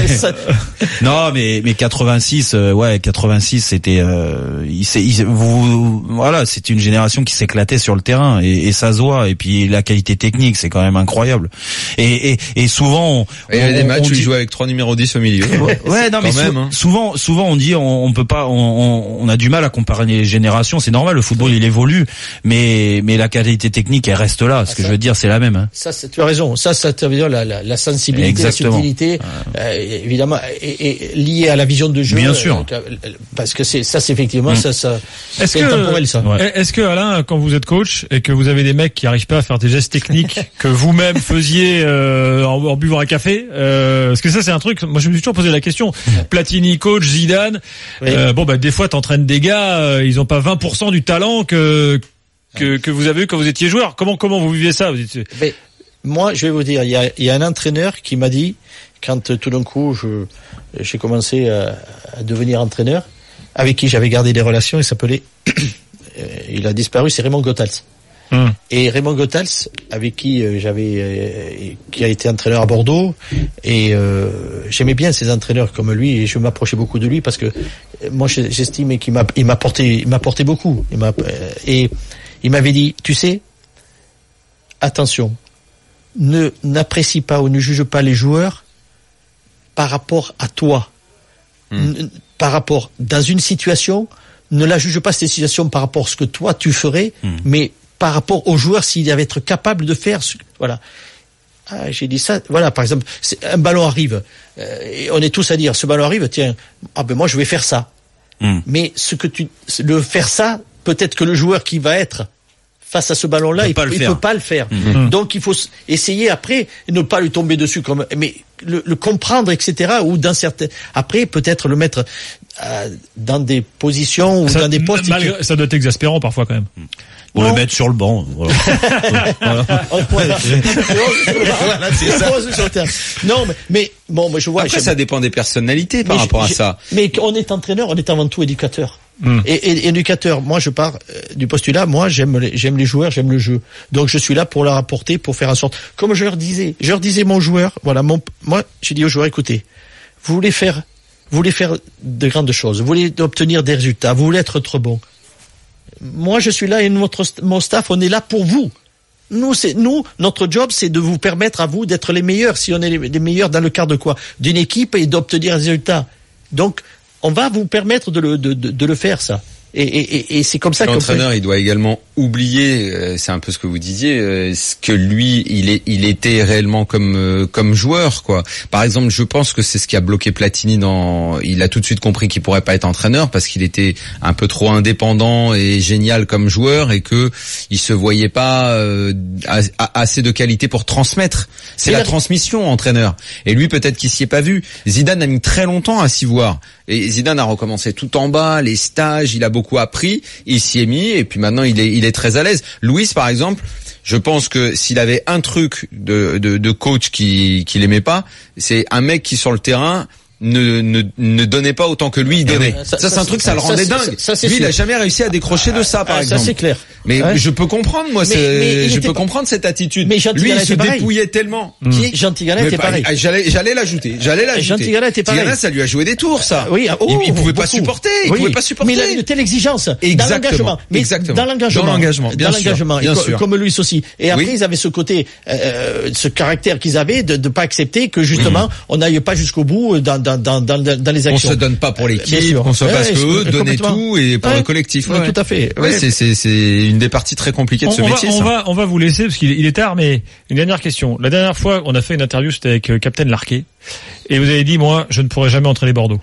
non, mais mais quatre-vingt-six, euh, ouais, quatre-vingt-six, c'était, euh, il, il, vous, voilà, c'était une génération qui s'éclatait sur le terrain et, et ça se voit. Et puis la qualité technique, c'est quand même incroyable. Et et, et souvent, on, il y avait des matchs où ils jouaient avec trois numéros dix au milieu. Ouais, ouais non, mais sou, même, hein. souvent, souvent on dit on, on peut pas, on, on, on a du mal à comparer les générations. C'est normal, le football il évolue, mais mais la qualité technique elle reste là. Ce ah, que ça, je veux dire, c'est la même. Hein. Ça, c'est, tu as raison. Ça, ça veut dire la, la, la sensibilité, exactement. La subtilité, euh, évidemment, est, est liée à la vision de jeu. Bien sûr. Euh, parce que c'est ça, c'est effectivement mmh. ça, ça. Est-ce c'est que, intemporel, ça. Ouais. Est-ce que Alain, quand vous êtes coach et que vous avez des mecs qui arrivent pas à faire des gestes techniques que vous-même faisiez euh, en, en buvant un café, euh, parce que ça c'est un truc. Moi, je me suis toujours posé la question. Platini, coach, Zidane. Oui. Euh, bon, bah des fois, t'entraînes des gars, euh, ils ont pas vingt pour cent du talent que que, que vous avez eu quand vous étiez joueur. Comment comment vous vivez ça? Vous dites... Mais, moi, je vais vous dire, il y a, il y a un entraîneur qui m'a dit, quand tout d'un coup, je, j'ai commencé à, à devenir entraîneur, avec qui j'avais gardé des relations, il s'appelait, il a disparu, c'est Raymond Goethals. Hum. Et Raymond Goethals, avec qui euh, j'avais, euh, qui a été entraîneur à Bordeaux, et euh, j'aimais bien ces entraîneurs comme lui, et je m'approchais beaucoup de lui parce que euh, moi j'estimais qu'il m'a, il m'a porté, il m'a porté beaucoup. Il m'a, euh, et il m'avait dit, tu sais, attention, ne n'apprécie pas ou ne juge pas les joueurs par rapport à toi, hum. N- par rapport dans une situation, ne la juge pas cette situation par rapport à ce que toi tu ferais, hum. mais par rapport aux joueurs s'il va être capable de faire ce, voilà. Ah, j'ai dit ça, voilà, par exemple, c'est, un ballon arrive, euh, et on est tous à dire, ce ballon arrive, tiens, ah ben moi je vais faire ça. Mm. Mais ce que tu, le faire ça, peut-être que le joueur qui va être face à ce ballon-là, il, peut il, il peut pas le faire. Mm. Donc il faut essayer après, ne pas lui tomber dessus comme, mais le, le comprendre, et cetera. Ou dans certains, après peut-être le mettre euh, dans des positions ou ça, dans des postes. Malgré, ça doit être exaspérant parfois quand même. Pour non. le mettre sur le banc. Voilà. voilà, c'est ça. Non, mais, mais bon, moi je vois. Après, ça dépend des personnalités par rapport à ça. Mais on est entraîneur, on est avant tout éducateur. Mm. Et, et éducateur, moi je pars euh, du postulat, moi j'aime les, j'aime les joueurs, j'aime le jeu. Donc je suis là pour leur apporter, pour faire en sorte. Comme je leur disais, je leur disais mon joueur, voilà, mon, moi j'ai dit aux joueurs, écoutez, vous voulez faire, vous voulez faire de grandes choses, vous voulez obtenir des résultats, vous voulez être trop bon. Moi, je suis là et notre, mon staff, on est là pour vous. Nous, c'est, nous, notre job, c'est de vous permettre à vous d'être les meilleurs, si on est les, les meilleurs dans le cadre de quoi? D'une équipe et d'obtenir un résultat. Donc, on va vous permettre de le, de, de, de le faire, ça. Et, et, et c'est comme ça que l'entraîneur, il doit également oublier, euh, c'est un peu ce que vous disiez, euh, ce que lui, il est, il était réellement comme euh, comme joueur, quoi. Par exemple, je pense que c'est ce qui a bloqué Platini dans. Il a tout de suite compris qu'il pourrait pas être entraîneur parce qu'il était un peu trop indépendant et génial comme joueur et que il se voyait pas euh, assez de qualité pour transmettre. C'est la transmission, entraîneur. Et lui, peut-être qu'il s'y est pas vu. Zidane a mis très longtemps à s'y voir. Et Zidane a recommencé tout en bas, les stages, il a beaucoup appris, il s'y est mis et puis maintenant il est il est très à l'aise. Luis par exemple, je pense que s'il avait un truc de de, de coach qui qu'il aimait pas, c'est un mec qui sur le terrain ne ne ne donnait pas autant que lui il donnait. Ça, ça, ça c'est un truc ça, ça le rendait ça, dingue. Ça, ça, lui sûr. Il a jamais réussi à décrocher de ça par ah, exemple. Ça c'est clair. Mais ouais. je peux comprendre moi, mais, mais je peux pas... comprendre cette attitude. Mais lui il se dépouillait tellement. Qui Jean Tigana était pareil. J'allais j'allais l'ajouter. J'allais l'ajouter. Jean Tigana était pareil. Tigana ça lui a joué des tours ça. Oui. Oh, il, il pouvait beaucoup. pas supporter. Il oui. pouvait pas supporter. Mais il avait une telle exigence Exactement. dans l'engagement. Mais Exactement. Dans l'engagement. Dans l'engagement. Bien dans l'engagement. Bien sûr. Comme Luis aussi. Et après ils avaient ce côté, ce caractère qu'ils avaient de ne pas accepter que justement on n'aille pas jusqu'au bout dans dans dans dans les actions. On se donne pas pour l'équipe, on se passe que eux donner tout et pour le collectif. Tout à fait. Ouais, c'est c'est c'est une des parties très compliquées de ce métier. On va on va vous laisser parce qu'il il est tard, mais une dernière question. La dernière fois, on a fait une interview, c'était avec euh, Captain Larquet, et vous avez dit, moi, je ne pourrais jamais entraîner Bordeaux.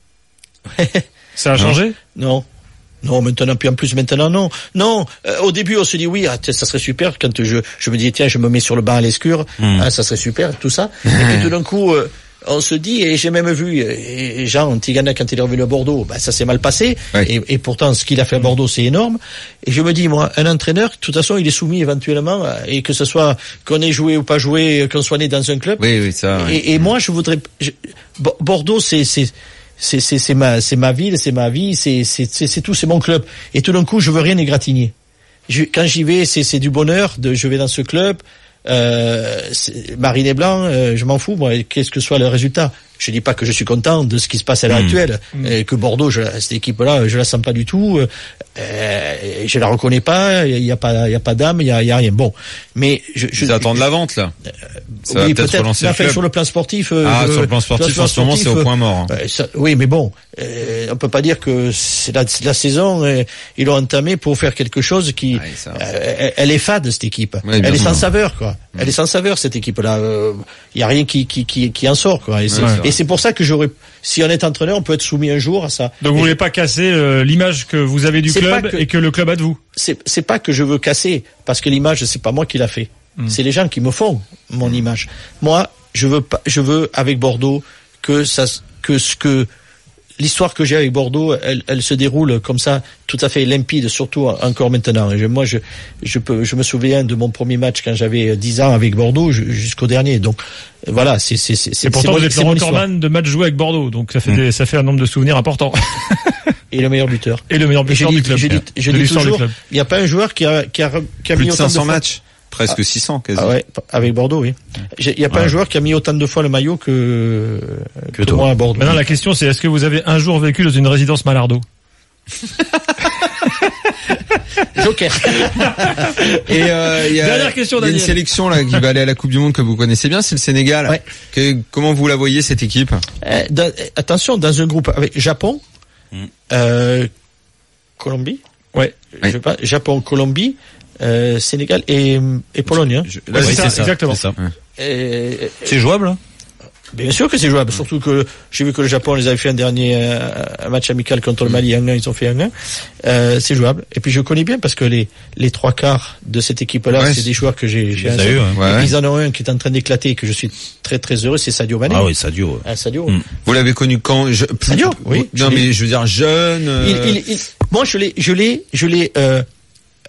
Ça a changé? Non. Non, maintenant, puis en plus, maintenant, non. Non, euh, au début, on se dit, oui, ah, ça serait super, quand je, je me dis, tiens, je me mets sur le banc à l'escure, mmh. ah, ça serait super, tout ça. Et puis, tout d'un coup, euh, on se dit, et j'ai même vu, et Jean Tigana, quand il est revenu à Bordeaux, bah, ça s'est mal passé, oui. et, et pourtant, ce qu'il a fait à Bordeaux, c'est énorme. Et je me dis, moi, un entraîneur, de toute façon, il est soumis éventuellement, et que ce soit qu'on ait joué ou pas joué, qu'on soit né dans un club. Oui, oui, ça. Et, oui. et moi, je voudrais, je, Bordeaux, c'est, c'est, c'est, c'est, c'est ma, c'est ma ville, c'est ma vie, c'est, c'est, c'est, c'est tout, c'est mon club. Et tout d'un coup, je veux rien égratigner. Je, quand j'y vais, c'est, c'est du bonheur de, je vais dans ce club. Euh, Marine et Blanc, euh, je m'en fous, moi, qu'est-ce que soit le résultat. Je dis pas que je suis content de ce qui se passe à l'heure mmh. actuelle, mmh. et que Bordeaux, je, cette équipe-là, je la sens pas du tout, euh, je la reconnais pas, il y a pas, il y a pas d'âme, il y a, il y a rien. Bon, mais je, je ils attendent la vente là. Euh, ça oui, va peut-être, peut-être relancer le club. Sur le plan sportif. Euh, ah, je, sur le plan sportif, en ce moment, c'est au point mort. Hein. Euh, ça, oui, mais bon, euh, on peut pas dire que c'est la, la saison, euh, ils l'ont entamée pour faire quelque chose qui, ouais, ça, euh, elle est fade cette équipe. Ouais, elle est sans saveur, quoi. Mmh. Elle est sans saveur cette équipe-là. Il euh, y a rien qui, qui, qui, qui en sort, quoi. Et c'est, ouais, et c'est pour ça que j'aurais, si on est entraîneur, on peut être soumis un jour à ça. Donc vous et voulez je... pas casser euh, l'image que vous avez du club que... et que le club a de vous. C'est, c'est pas que je veux casser, parce que l'image, c'est pas moi qui l'a fait. Mmh. C'est les gens qui me font mon mmh. image. Moi, je veux pas, je veux avec Bordeaux que ça, que ce que l'histoire que j'ai avec Bordeaux, elle, elle se déroule comme ça, tout à fait limpide, surtout encore maintenant. Et je, moi, je, je peux, je me souviens de mon premier match quand j'avais dix ans avec Bordeaux jusqu'au dernier. Donc, voilà, c'est, c'est, c'est. Et pourtant, c'est vous êtes le recordman de matchs joués avec Bordeaux, donc ça fait, mmh. des, ça fait un nombre de souvenirs important. Et le meilleur buteur. Et le meilleur buteur du club. Je dis, je dis toujours, il n'y a pas un joueur qui a, qui a, qui a plus mis de autant de cinq cents fois. matchs. Presque ah, six cents, quasi. Ah ouais, avec Bordeaux, oui. Il n'y a pas ouais. un joueur qui a mis autant de fois le maillot que, que, que moi à Bordeaux. Maintenant, la question, c'est est-ce que vous avez un jour vécu dans une résidence Malardo? Joker. Et euh, il y a, Dernière question, il y a une sélection là qui va aller à la Coupe du Monde que vous connaissez bien, c'est le Sénégal. Ouais. Que, comment vous la voyez cette équipe? euh, dans, Attention, dans un groupe avec Japon, mm. euh, Colombie. Ouais. Je sais pas, Japon, Colombie. Euh, Sénégal et, et Pologne. Hein. Je, là, ouais, c'est, ça, c'est ça, exactement. C'est, ça. Et, c'est jouable hein. Bien sûr que c'est jouable, mmh. surtout que j'ai vu que le Japon les avait fait un dernier euh, un match amical contre le Mali, un un, ils ont fait un un. Euh, c'est jouable. Et puis je connais bien parce que les les trois quarts de cette équipe-là, ouais, c'est, c'est des joueurs que j'ai. j'ai eu, hein. ouais. Ils en ont un qui est en train d'éclater et que je suis très très heureux, c'est Sadio Mané. Ah oui, Sadio. Ah, Sadio. Mmh. Vous l'avez connu quand je... Sadio, oui. Non mais je veux dire jeune. Euh... Il, il, il... Moi je l'ai je l'ai je l'ai. Euh...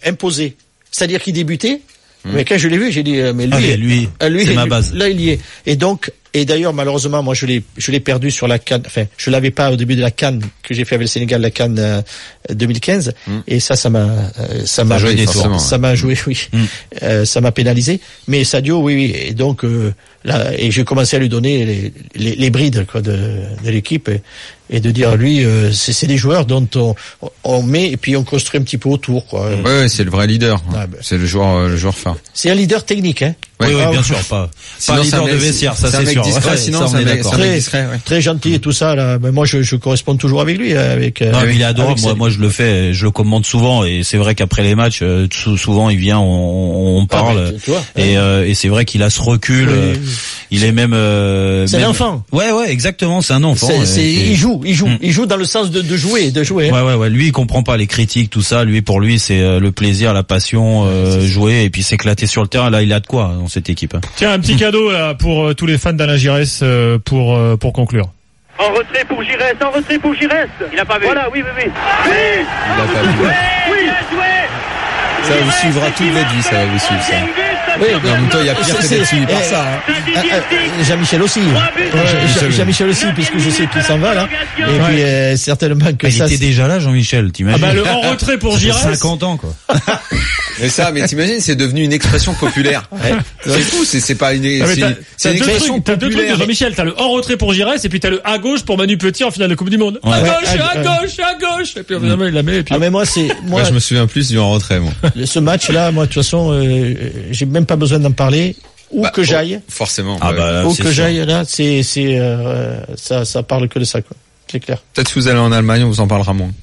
imposé. C'est-à-dire qu'il débutait, mmh. mais quand je l'ai vu, j'ai dit, mais lui, ah, mais lui, lui, c'est ma base. Là, il y est. Et donc, et d'ailleurs, malheureusement, moi, je l'ai, je l'ai perdu sur la CAN. Enfin, je l'avais pas au début de la CAN que j'ai fait avec le Sénégal, la CAN euh, deux mille quinze. Mm. Et ça, ça m'a, euh, ça m'a joué, ça, ça m'a joué, oui. Mm. Euh, ça m'a pénalisé. Mais Sadio, oui, oui. Et donc, euh, là, et j'ai commencé à lui donner les, les, les brides, quoi, de, de l'équipe. Et, et de dire, lui, euh, c'est, c'est des joueurs dont on, on met et puis on construit un petit peu autour, quoi. Ouais, ouais, c'est le vrai leader. Ah, ben. C'est le joueur, euh, le joueur phare. C'est un leader technique, hein. Oui, oui, bien sûr, pas, pas leader de vestiaire, ça c'est sûr. Discret, ouais, sinon, ça, c'est très, discret, ouais. Très gentil et tout ça, là. Mais moi, je, je corresponds toujours avec lui, avec. Non, avec, il est adorable. Moi, moi, je le fais, je le commande souvent, et c'est vrai qu'après les matchs, souvent, il vient, on, on parle, ah, tu vois, et, euh, et c'est vrai qu'il a ce recul. Oui. Il est même. Euh, c'est même... un enfant. Ouais, ouais, exactement. C'est un enfant. C'est, c'est, et... Il joue, il joue, mm. il joue dans le sens de, de jouer, de jouer. Ouais, ouais, ouais. Lui, il comprend pas les critiques, tout ça. Lui, pour lui, c'est euh, le plaisir, la passion, euh, jouer et puis s'éclater sur le terrain. Là, il a de quoi dans cette équipe. Tiens, un petit cadeau là pour euh, tous les fans d'Alain Giresse euh, pour euh, pour conclure. En retrait pour Giresse, en retrait pour Giresse. Il a pas vu. Voilà, oui, oui, oui. Oui, il a pas vu. Oui, oui, il a joué. Ça vous suivra toute votre vie, ça va vous suivre ça. Oui, mais en même temps, il y a pire que d'être suivi par ça. Hein. Ah, ah, Jean-Michel aussi. Ouais, Jean-Michel aussi, puisque je sais qu'il s'en va là. Et ouais. puis euh, certainement que il ça. Il était déjà là, Jean-Michel. T'imagines? Ah bah le en retrait pour Giresse. cinquante ans quoi. Mais ça, mais t'imagines, c'est devenu une expression populaire. Ouais. C'est fou, c'est, c'est pas une, ah, c'est, t'as, c'est une expression trucs, populaire. T'as deux trucs de Jean-Michel. T'as le en retrait pour Giresse et puis t'as le à gauche pour Manu Petit en finale de Coupe du Monde. Ouais. À gauche, à gauche, à gauche. Et puis finalement il la met. Et puis. Ah mais moi c'est moi. Moi je me souviens plus du en retrait moi. Ce match là, moi de toute façon, euh, j'ai même pas besoin d'en parler. Où bah, que j'aille. Forcément. Ah bah là, où que sûr. J'aille là, c'est c'est euh, ça ça parle que de ça quoi. C'est clair. Peut-être que vous allez en Allemagne, on vous en parlera moins.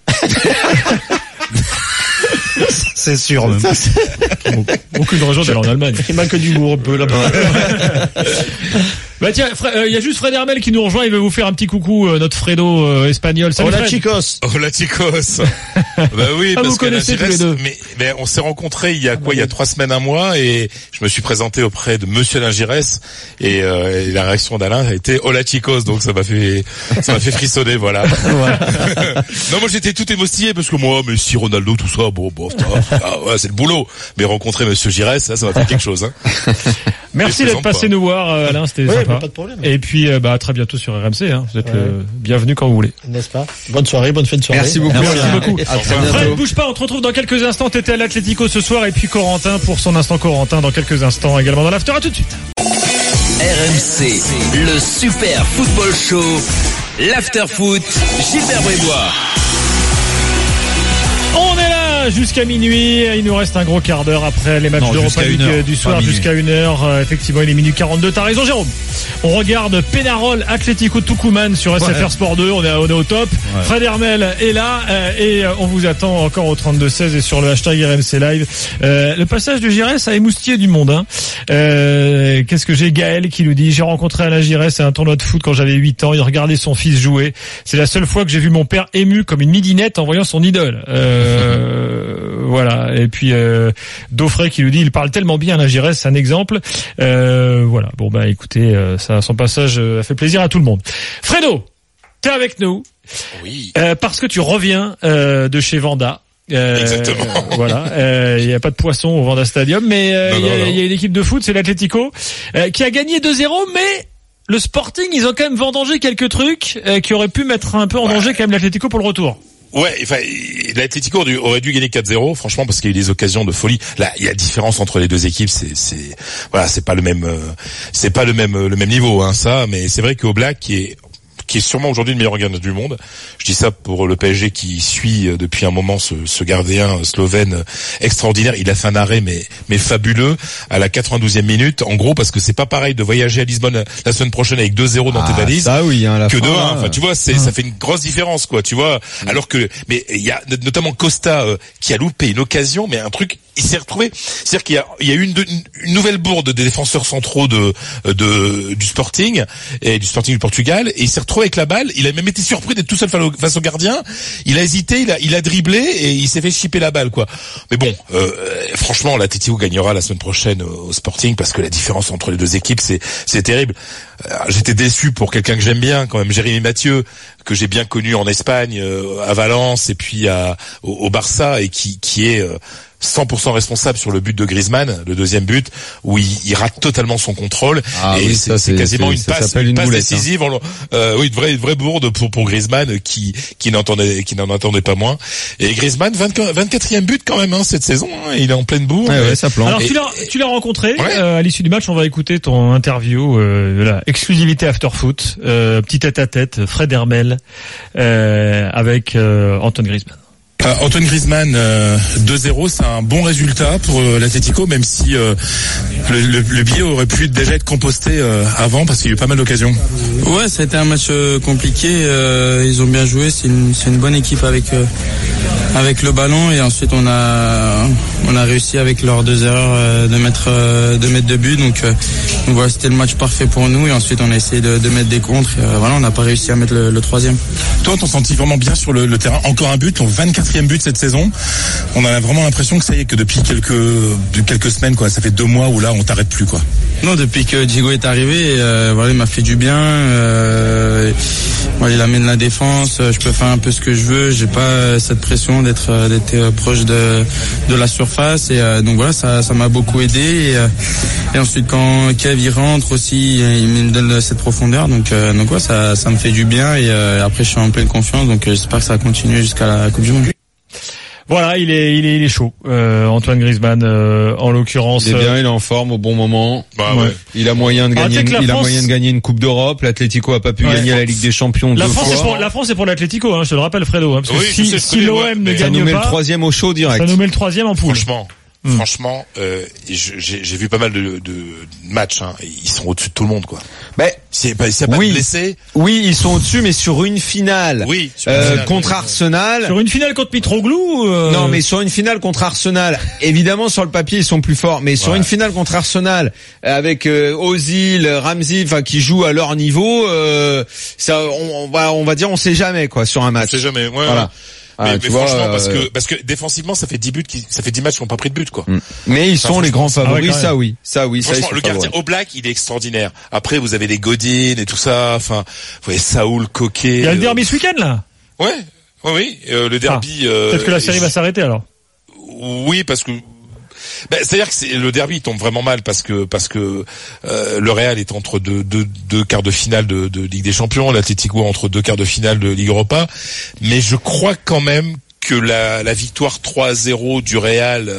C'est sûr même. Ça, c'est... Aucune raison d'aller en Allemagne. Il manque d'humour un peu là-bas. Bah tiens, il euh, y a juste Fred Hermel qui nous rejoint, il veut vous faire un petit coucou, euh, notre Fredo euh, espagnol. Salut Hola Fred. chicos. Hola chicos. Bah oui, ah, parce vous connaissez tous les deux. Mais, mais on s'est rencontrés il y a quoi, il y a trois semaines, un mois, et je me suis présenté auprès de Monsieur Alain Giresse, et, euh, et la réaction d'Alain a été Hola chicos, donc ça m'a fait, ça m'a fait frissonner, voilà. voilà. Non, moi j'étais tout émoustillé parce que moi, Messi, Ronaldo, tout ça, bon, bon, ah, ouais, c'est le boulot. Mais rencontrer Monsieur Giresse, ça, ça m'a fait quelque chose, hein. Merci d'être passé pas. nous voir, euh, Alain, c'était ouais, sympa. Pas de problème. Et puis, euh, bah, à très bientôt sur R M C, hein. Vous êtes ouais. le bienvenu quand vous voulez. N'est-ce pas? Bonne soirée, bonne fin de soirée. Merci beaucoup. Merci, Merci beaucoup. À très bientôt. Fred, bouge pas, on te retrouve dans quelques instants. T'étais à l'Atlético ce soir, et puis Corentin pour son instant Corentin dans quelques instants également dans l'after. À tout de suite. R M C, le super football show, l'after foot, Gilbert Bribois. On est là jusqu'à minuit. Il nous reste un gros quart d'heure après les matchs non, d'Europa League du soir jusqu'à une heure. Euh, effectivement, il est minuit quarante-deux. T'as raison, Jérôme. On regarde Pénarol Atlético Tucumán sur S F R ouais. Sport deux. On est, on est au top. Ouais. Fred Hermel est là euh, et euh, on vous attend encore au trente-deux seize et sur le hashtag R M C Live. Euh, le passage de Giresse a émoustillé du monde. Hein. Euh, qu'est-ce que j'ai? Gaël qui nous dit: j'ai rencontré Alain Giresse à un tournoi de foot quand j'avais huit ans. Il regardait son fils jouer. C'est la seule fois que j'ai vu mon père ému comme une midinette en voyant son idole. Euh, voilà. Et puis euh, Daufray qui nous dit: il parle tellement bien Alain Giresse, c'est un exemple. Euh, voilà. Bon bah écoutez, euh, ça, son passage a fait plaisir à tout le monde. Fredo, t'es avec nous. Oui. Euh, parce que tu reviens euh, de chez Vanda. Euh, Exactement. Voilà, il euh, n'y a pas de poisson au Vanda Stadium, mais il euh, y, y a une équipe de foot, c'est l'Atlético, euh, qui a gagné deux zéro, mais le Sporting, ils ont quand même vendangé quelques trucs euh, qui auraient pu mettre un peu en danger ouais. quand même l'Atlético pour le retour. Ouais, enfin, l'Atlético aurait dû gagner quatre zéro, franchement, parce qu'il y a eu des occasions de folie. Là, il y a différence entre les deux équipes, c'est, c'est, voilà, c'est pas le même, euh, c'est pas le même, le même niveau, hein, ça, mais c'est vrai qu'au Black, qui est, qui est sûrement aujourd'hui le meilleur gardien du monde. Je dis ça pour le P S G qui suit depuis un moment ce, ce gardien slovène extraordinaire. Il a fait un arrêt mais mais fabuleux à la quatre-vingt-douzième minute. En gros, parce que c'est pas pareil de voyager à Lisbonne la semaine prochaine avec deux zéro dans ah, tes valises ça, oui, hein, la que fin, deux un. hein. Enfin, tu vois, c'est, mmh. ça fait une grosse différence, quoi. Tu vois, mmh. alors que mais il y a notamment Costa euh, qui a loupé une occasion, mais un truc. Il s'est retrouvé, c'est-à-dire qu'il y a, il y a eu une, une, une nouvelle bourde des défenseurs centraux de, de du Sporting et du Sporting du Portugal, et il s'est retrouvé avec la balle. Il a même été surpris d'être tout seul face au gardien. Il a hésité, il a, il a dribblé et il s'est fait chipper la balle, quoi. Mais bon, euh, franchement, l'Atlético gagnera la semaine prochaine au Sporting parce que la différence entre les deux équipes, c'est, c'est terrible. Euh, j'étais déçu pour quelqu'un que j'aime bien, quand même, Jérémy Mathieu, que j'ai bien connu en Espagne, euh, à Valence et puis à au, au Barça, et qui qui est euh, cent pour cent responsable sur le but de Griezmann, le deuxième but, où il, il rate totalement son contrôle. Ah, et oui, c'est, ça, c'est c'est quasiment c'est, une passe, une une passe boulette, décisive. Hein. Euh, oui, une vraie, une vraie bourde pour pour Griezmann qui qui n'entendait qui n'en attendait pas moins. Et Griezmann, vingt-quatrième but quand même hein, cette saison. Hein, il est en pleine bourre. Ouais, ouais, ça plante. Alors et, tu l'as tu l'as rencontré ouais. euh, à l'issue du match. On va écouter ton interview, euh, là, exclusivité After Foot, euh, petit tête à tête, Fred Hermel euh, avec euh, Antoine Griezmann. Euh, Antoine Griezmann, euh, deux zéro, c'est un bon résultat pour euh, l'Atlético, même si euh, le, le, le billet aurait pu déjà être composté euh, avant, parce qu'il y a eu pas mal d'occasions. Ouais, ça a été un match euh, compliqué. Euh, ils ont bien joué. C'est une, c'est une bonne équipe avec euh, avec le ballon, et ensuite on a on a réussi avec leurs deux erreurs euh, de mettre euh, de mettre deux buts. Donc, euh, donc voilà, c'était le match parfait pour nous. Et ensuite on a essayé de, de mettre des contres. Et, euh, voilà, on n'a pas réussi à mettre le, le troisième. Toi, t'en senti vraiment bien sur le, le terrain. Encore un but, ton vingt-quatrième but cette saison. On a vraiment l'impression que ça y est, que depuis quelques quelques semaines, quoi, ça fait deux mois où là on t'arrête plus, quoi. Non, depuis que Diego est arrivé, euh, voilà, il m'a fait du bien. Euh, voilà, il amène la défense. Je peux faire un peu ce que je veux. J'ai pas cette pression d'être d'être proche de de la surface. Et euh, donc voilà, ça ça m'a beaucoup aidé. Et, euh, et ensuite quand Kev il rentre aussi, il me donne cette profondeur. Donc euh, donc ouais, ça ça me fait du bien. Et euh, après je suis en pleine confiance. Donc j'espère que ça va continuer jusqu'à la Coupe du Monde. Voilà, il est, il est, il est chaud. Euh, Antoine Griezmann, euh, en l'occurrence. Il est bien, il est en forme au bon moment. Bah ouais. Il a moyen de gagner. Une, il France... a moyen de gagner une Coupe d'Europe. L'Atlético a pas pu ouais. gagner la Ligue des Champions la deux France fois. Est pour, la France est pour l'Atlético, hein, je te le rappelle, Fredo. Hein, parce que oui, si, sais, si l'O M ne gagne pas, ça nous met le troisième au chaud direct. Ça nous met le troisième en poule. Franchement. Mmh. Franchement, euh, j'ai, j'ai vu pas mal de, de matchs. Hein, ils sont au-dessus de tout le monde, quoi. Ben, s'il n'y a, a pas oui, de blessés. Oui, ils sont au-dessus, mais sur une finale. Oui. Sur euh, finale, contre oui. Arsenal. Sur une finale contre Mitroglou. Euh... Non, mais sur une finale contre Arsenal. Évidemment, sur le papier, ils sont plus forts. Mais sur ouais. une finale contre Arsenal, avec euh, Ozil, Ramsey, enfin, qui jouent à leur niveau, euh, ça, on, on va, on va dire, on sait jamais, quoi, sur un match. On sait jamais. Ouais, voilà. Ouais. Mais, ah, mais vois, franchement, parce euh... que parce que défensivement, ça fait dix buts, qui, ça fait dix matchs qui n'ont pas pris de but, quoi. Mais ils sont enfin, les grands favoris, ah ouais, ça oui, ça oui. Franchement, ça, le gardien Oblak, il est extraordinaire. Après, vous avez les Godin et tout ça. Enfin, vous voyez Saoul, Coquet. Il y a le derby ce week-end là. Ouais, oui, oui. Euh, le derby. Ah, euh, peut-être que la série je... va s'arrêter alors. Oui, parce que. Ben, c'est-à-dire que c'est, le derby il tombe vraiment mal parce que parce que euh, le Real est entre deux, deux, deux quarts de finale de, de Ligue des Champions, l'Atlético entre deux quarts de finale de Ligue Europa, mais je crois quand même que la, la victoire trois zéro du Real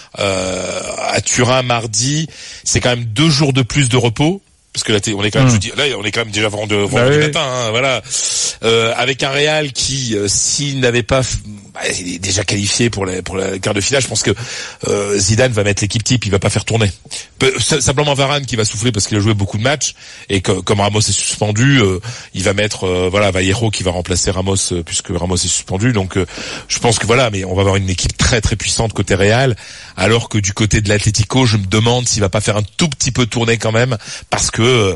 euh, à Turin mardi, c'est quand même deux jours de plus de repos. Parce que là, on est quand même, mmh. je dis, là, on est quand même déjà vendredi, vendredi bah, matin, hein, voilà. Euh, avec un Real qui, euh, s'il n'avait pas, bah, il est déjà qualifié pour la, pour la quart de finale. Je pense que euh, Zidane va mettre l'équipe type, il va pas faire tourner. Peu, simplement Varane qui va souffler parce qu'il a joué beaucoup de matchs et que comme Ramos est suspendu, euh, il va mettre, euh, voilà, Vallejo qui va remplacer Ramos euh, puisque Ramos est suspendu. Donc, euh, je pense que voilà, mais on va avoir une équipe très très puissante côté Real, alors que du côté de l'Atlético, je me demande s'il va pas faire un tout petit peu tourner quand même, parce que Euh,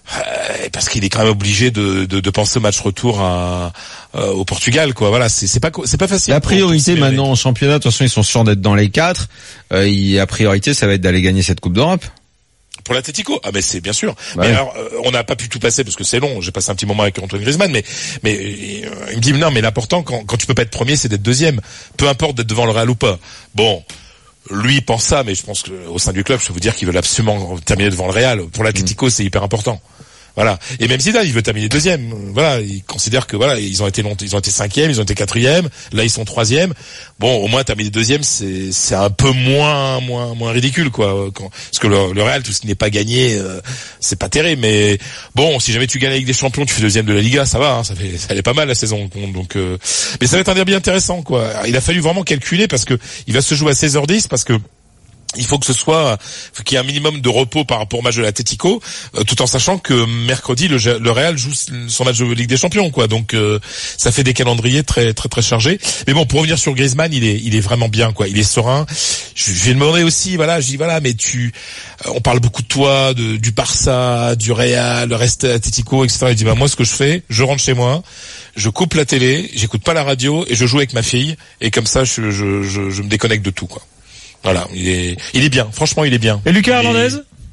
parce qu'il est quand même obligé de, de, de penser au match retour à, euh, au Portugal, quoi. Voilà, c'est, c'est pas c'est pas facile. La priorité maintenant en championnat, de toute façon ils sont sûrs d'être dans les quatre. Euh, la priorité, ça va être d'aller gagner cette Coupe d'Europe. Pour l'Atlético, ah mais c'est bien sûr. Ouais. Mais alors, euh, on n'a pas pu tout passer parce que c'est long. J'ai passé un petit moment avec Antoine Griezmann, mais mais euh, il me dit non, mais l'important quand quand tu peux pas être premier, c'est d'être deuxième. Peu importe d'être devant le Real ou pas. Bon. Lui il pense ça, mais je pense qu'au sein du club, je peux vous dire qu'ils veulent absolument terminer devant le Real. Pour l'Atlético, c'est hyper important. Voilà. Et même Zidane, il veut terminer deuxième. Voilà. Il considère que voilà, ils ont été longtemps, ils ont été cinquième, ils ont été quatrième. Là, ils sont troisième. Bon, au moins terminer deuxième, c'est c'est un peu moins moins moins ridicule, quoi. Quand, parce que le, le Real, tout ce qui n'est pas gagné, euh, c'est pas terrible. Mais bon, si jamais tu gagnes la Ligue des Champions, tu fais deuxième de la Liga, ça va. Hein, ça fait ça allait pas mal la saison. Donc, euh, mais ça va être un derby intéressant, quoi. Alors, il a fallu vraiment calculer parce que il va se jouer à seize heures dix parce que il faut que ce soit, faut qu'il y ait un minimum de repos par rapport au match de l'Atlético, euh, tout en sachant que mercredi le, le Real joue son match de Ligue des Champions, quoi. Donc euh, ça fait des calendriers très très très chargés. Mais bon, pour revenir sur Griezmann, il est il est vraiment bien, quoi. Il est serein. Je, je vais demander aussi, voilà, je dis voilà, mais tu, euh, on parle beaucoup de toi, de, du Barça, du Real, le reste Atlético, et cetera. Il dit bah moi ce que je fais, je rentre chez moi, je coupe la télé, j'écoute pas la radio et je joue avec ma fille et comme ça je je je, je me déconnecte de tout, quoi. Voilà, il est, il est bien. Franchement, il est bien. Et Lucas Hernandez ?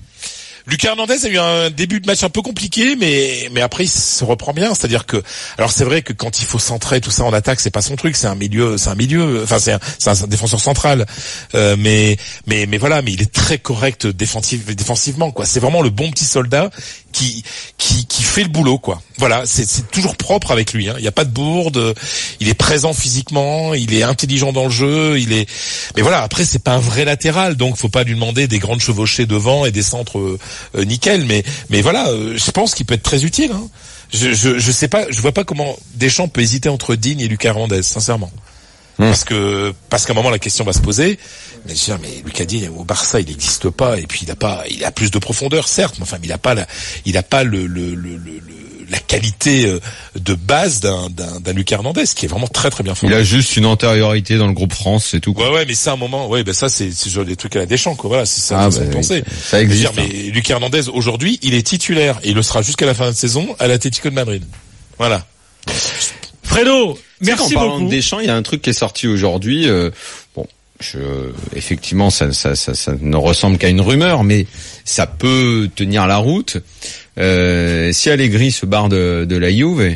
Lucas Hernandez a eu un début de match un peu compliqué, mais mais après il se reprend bien. C'est-à-dire que, alors c'est vrai que quand il faut centrer tout ça en attaque, c'est pas son truc. C'est un milieu, c'est un milieu. Enfin c'est un, c'est un défenseur central. Euh, mais mais mais voilà, mais il est très correct défensif, défensivement quoi. C'est vraiment le bon petit soldat qui qui qui fait le boulot quoi. Voilà, c'est c'est toujours propre avec lui. Hein. Il y a pas de bourde. Il est présent physiquement. Il est intelligent dans le jeu. Il est. Mais voilà, après c'est pas un vrai latéral, donc faut pas lui demander des grandes chevauchées devant et des centres euh, euh, nickel. Mais mais voilà, euh, je pense qu'il peut être très utile. Hein. Je je je sais pas, je vois pas comment Deschamps peut hésiter entre Digne et Lucas Hernandez, sincèrement. Mmh. Parce que parce qu'à un moment la question va se poser. Mais je veux dire, mais Lucas Digne au Barça il n'existe pas et puis il a pas, il a plus de profondeur certes, mais enfin il a pas la, il a pas le le le, le la qualité de base d'un d'un, d'un Lucas Hernandez qui est vraiment très très bien formé. Il a juste une antériorité dans le groupe France, c'est tout. Quoi. Ouais ouais, mais c'est un moment, ouais ben ça c'est c'est genre des trucs à la Deschamps quoi. Voilà, c'est ça ah, que bah, vous pensez. Ça existe. Dire, mais Lucas Hernandez aujourd'hui, il est titulaire et il le sera jusqu'à la fin de saison à l'Atlético de Madrid. Voilà. Fredo, merci beaucoup. En parlant beaucoup. de Deschamps, il y a un truc qui est sorti aujourd'hui. Euh, bon, je, effectivement, ça, ça, ça, ça ne ressemble qu'à une rumeur, mais ça peut tenir la route. Euh, si Allegri se barre de, de la Juve,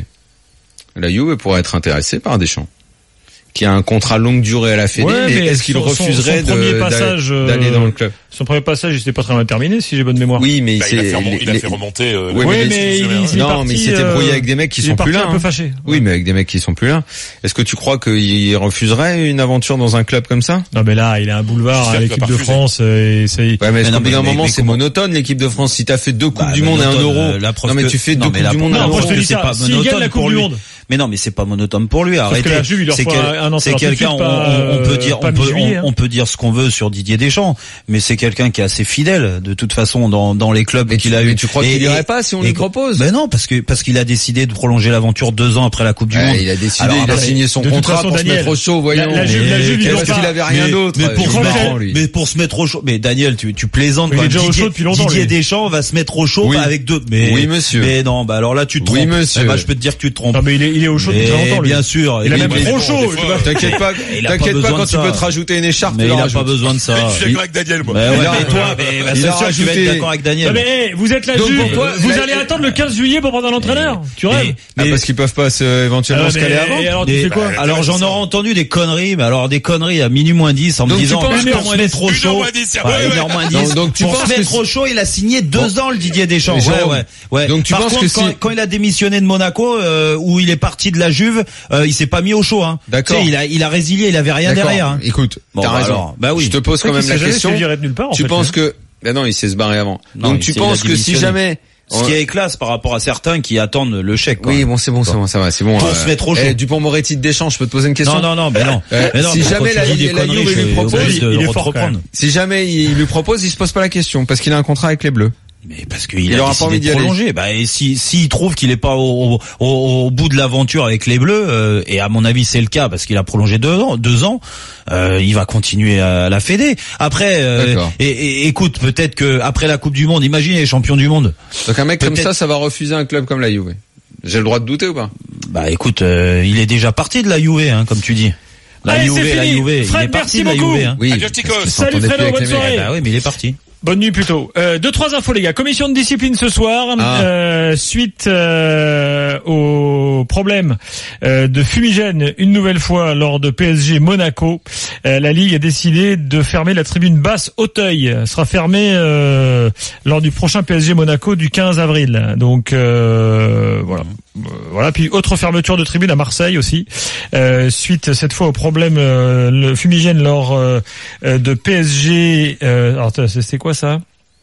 la Juve pourrait être intéressée par Deschamps, qui a un contrat longue durée à la Fédé, ouais, mais, mais est-ce qu'il son, refuserait son, son de, passage, d'aller, d'aller dans le club? Son premier passage, il s'était pas très bien terminé, si j'ai bonne mémoire. Oui, mais bah, c'est, il a fait, remont, les, il a fait remonter. Euh, oui, mais, mais, mais il, il non, parti, mais il s'était brouillé avec des mecs qui sont plus là. Un peu fâché. Oui, ouais. mais avec des mecs qui sont plus là. Est-ce que tu crois qu'il refuserait une aventure dans un club comme ça? Non, mais là, il a un boulevard à l'équipe de France et ça y est. Ouais, mais, mais au bout d'un moment, mais c'est monotone l'équipe de France. Si t'as fait deux coupes bah, du monde et un euro, euh, non mais tu fais deux coupes du monde et un euro. Non, je te dis ça. S'il gagne la coupe du monde. Mais non, mais c'est pas monotone pour lui. Arrêtez. C'est c'est quelqu'un. On peut dire, on peut, on peut dire ce qu'on veut sur Didier Deschamps, mais c'est quelqu'un qui est assez fidèle de toute façon dans dans les clubs mais qu'il tu, a eu. Mais tu crois qu'il irait pas si on lui propose? Ben non, parce que parce qu'il a décidé de prolonger l'aventure deux ans après la Coupe du ouais, Monde. Il a décidé, Alors, il a signé son contrat façon, pour Daniel, se mettre au chaud, voyons. La, la Juve, la Juve, parce qu'il avait rien d'autre. Mais pour, se mettre, mais pour se mettre au chaud. Mais Daniel, tu tu plaisantes. Il est déjà au chaud depuis longtemps. Didier Deschamps va se mettre au chaud avec deux. Mais oui, monsieur. Mais non, bah alors là tu te trompes. Oui, monsieur. Bah je peux te dire que tu te trompes. Non, mais il est il est au chaud depuis longtemps. Bien sûr. Il a même trop chaud. T'inquiète pas, t'inquiète pas quand tu peux te rajouter une écharpe. Mais il a pas besoin de ça. Je suis d'accord avec Daniel, moi. Mais toi, c'est sûr que tu vas être d'accord avec Daniel. Mais vous êtes la Juve. Vous allez attendre le quinze juillet pour prendre un entraîneur. Tu rêves? Parce qu'ils peuvent pas éventuellement se caler avant. Alors tu fais quoi? Alors j'en aurais entendu des conneries, mais alors des conneries à minuit moins dix en me disant pour se mettre trop chaud. Une heure moins dix. Donc tu pour se mettre trop chaud, il a signé deux ans le Didier Deschamps. Ouais, ouais, ouais. Donc tu penses que quand il a démissionné de Monaco, où il est parti de la Juve, il s'est pas mis au chaud. Hein. D'accord. Il a il a résilié, il avait rien derrière. Écoute, t'as raison. Bah oui. Je te pose quand même la question. Tu penses que ben non, il s'est se barrer avant. Donc tu penses que si jamais ce qui est classe par rapport à certains qui attendent le chèque. Quoi. Oui, bon, c'est bon, c'est bon, ça va, c'est bon. Pour euh, se mettre au chaud. Eh, Dupond-Moretti de Deschamps, je peux te poser une question? Non, non, non, ben non. Euh, mais non si jamais la, la, la Juve lui propose, il est fort. Si jamais il lui propose, il se pose pas la question parce qu'il a un contrat avec les Bleus. Mais parce qu'il a décidé de prolonger. Bah, et si, s'il trouve qu'il est pas au, au, au bout de l'aventure avec les Bleus, euh, et à mon avis c'est le cas parce qu'il a prolongé deux ans, deux ans, euh, il va continuer à la Fédé. Après, euh, et, et, écoute, peut-être que après la Coupe du Monde, imaginez les champions du monde. Donc un mec comme ça, ça va refuser un club comme la Juve. J'ai le droit de douter ou pas? Bah, écoute, euh, il est déjà parti de la Juve, hein, comme tu dis. La Allez, Juve, la Juve, Fred, il est parti merci de beaucoup. la Juve, hein. Oui. Salut Fredo, bonne soirée. Bah oui, mais il est parti. Bonne nuit plutôt. Euh, deux trois infos les gars. Commission de discipline ce soir ah. euh, suite euh, au problème euh, de fumigène une nouvelle fois lors de P S G Monaco. Euh, la Ligue a décidé de fermer la tribune basse Auteuil. Elle sera fermée euh, lors du prochain P S G Monaco du quinze avril. Donc euh, voilà. Voilà, puis autre fermeture de tribune à Marseille aussi, euh, suite cette fois au problème euh, le fumigène lors euh, de P S G. Euh, alors c'était quoi ça?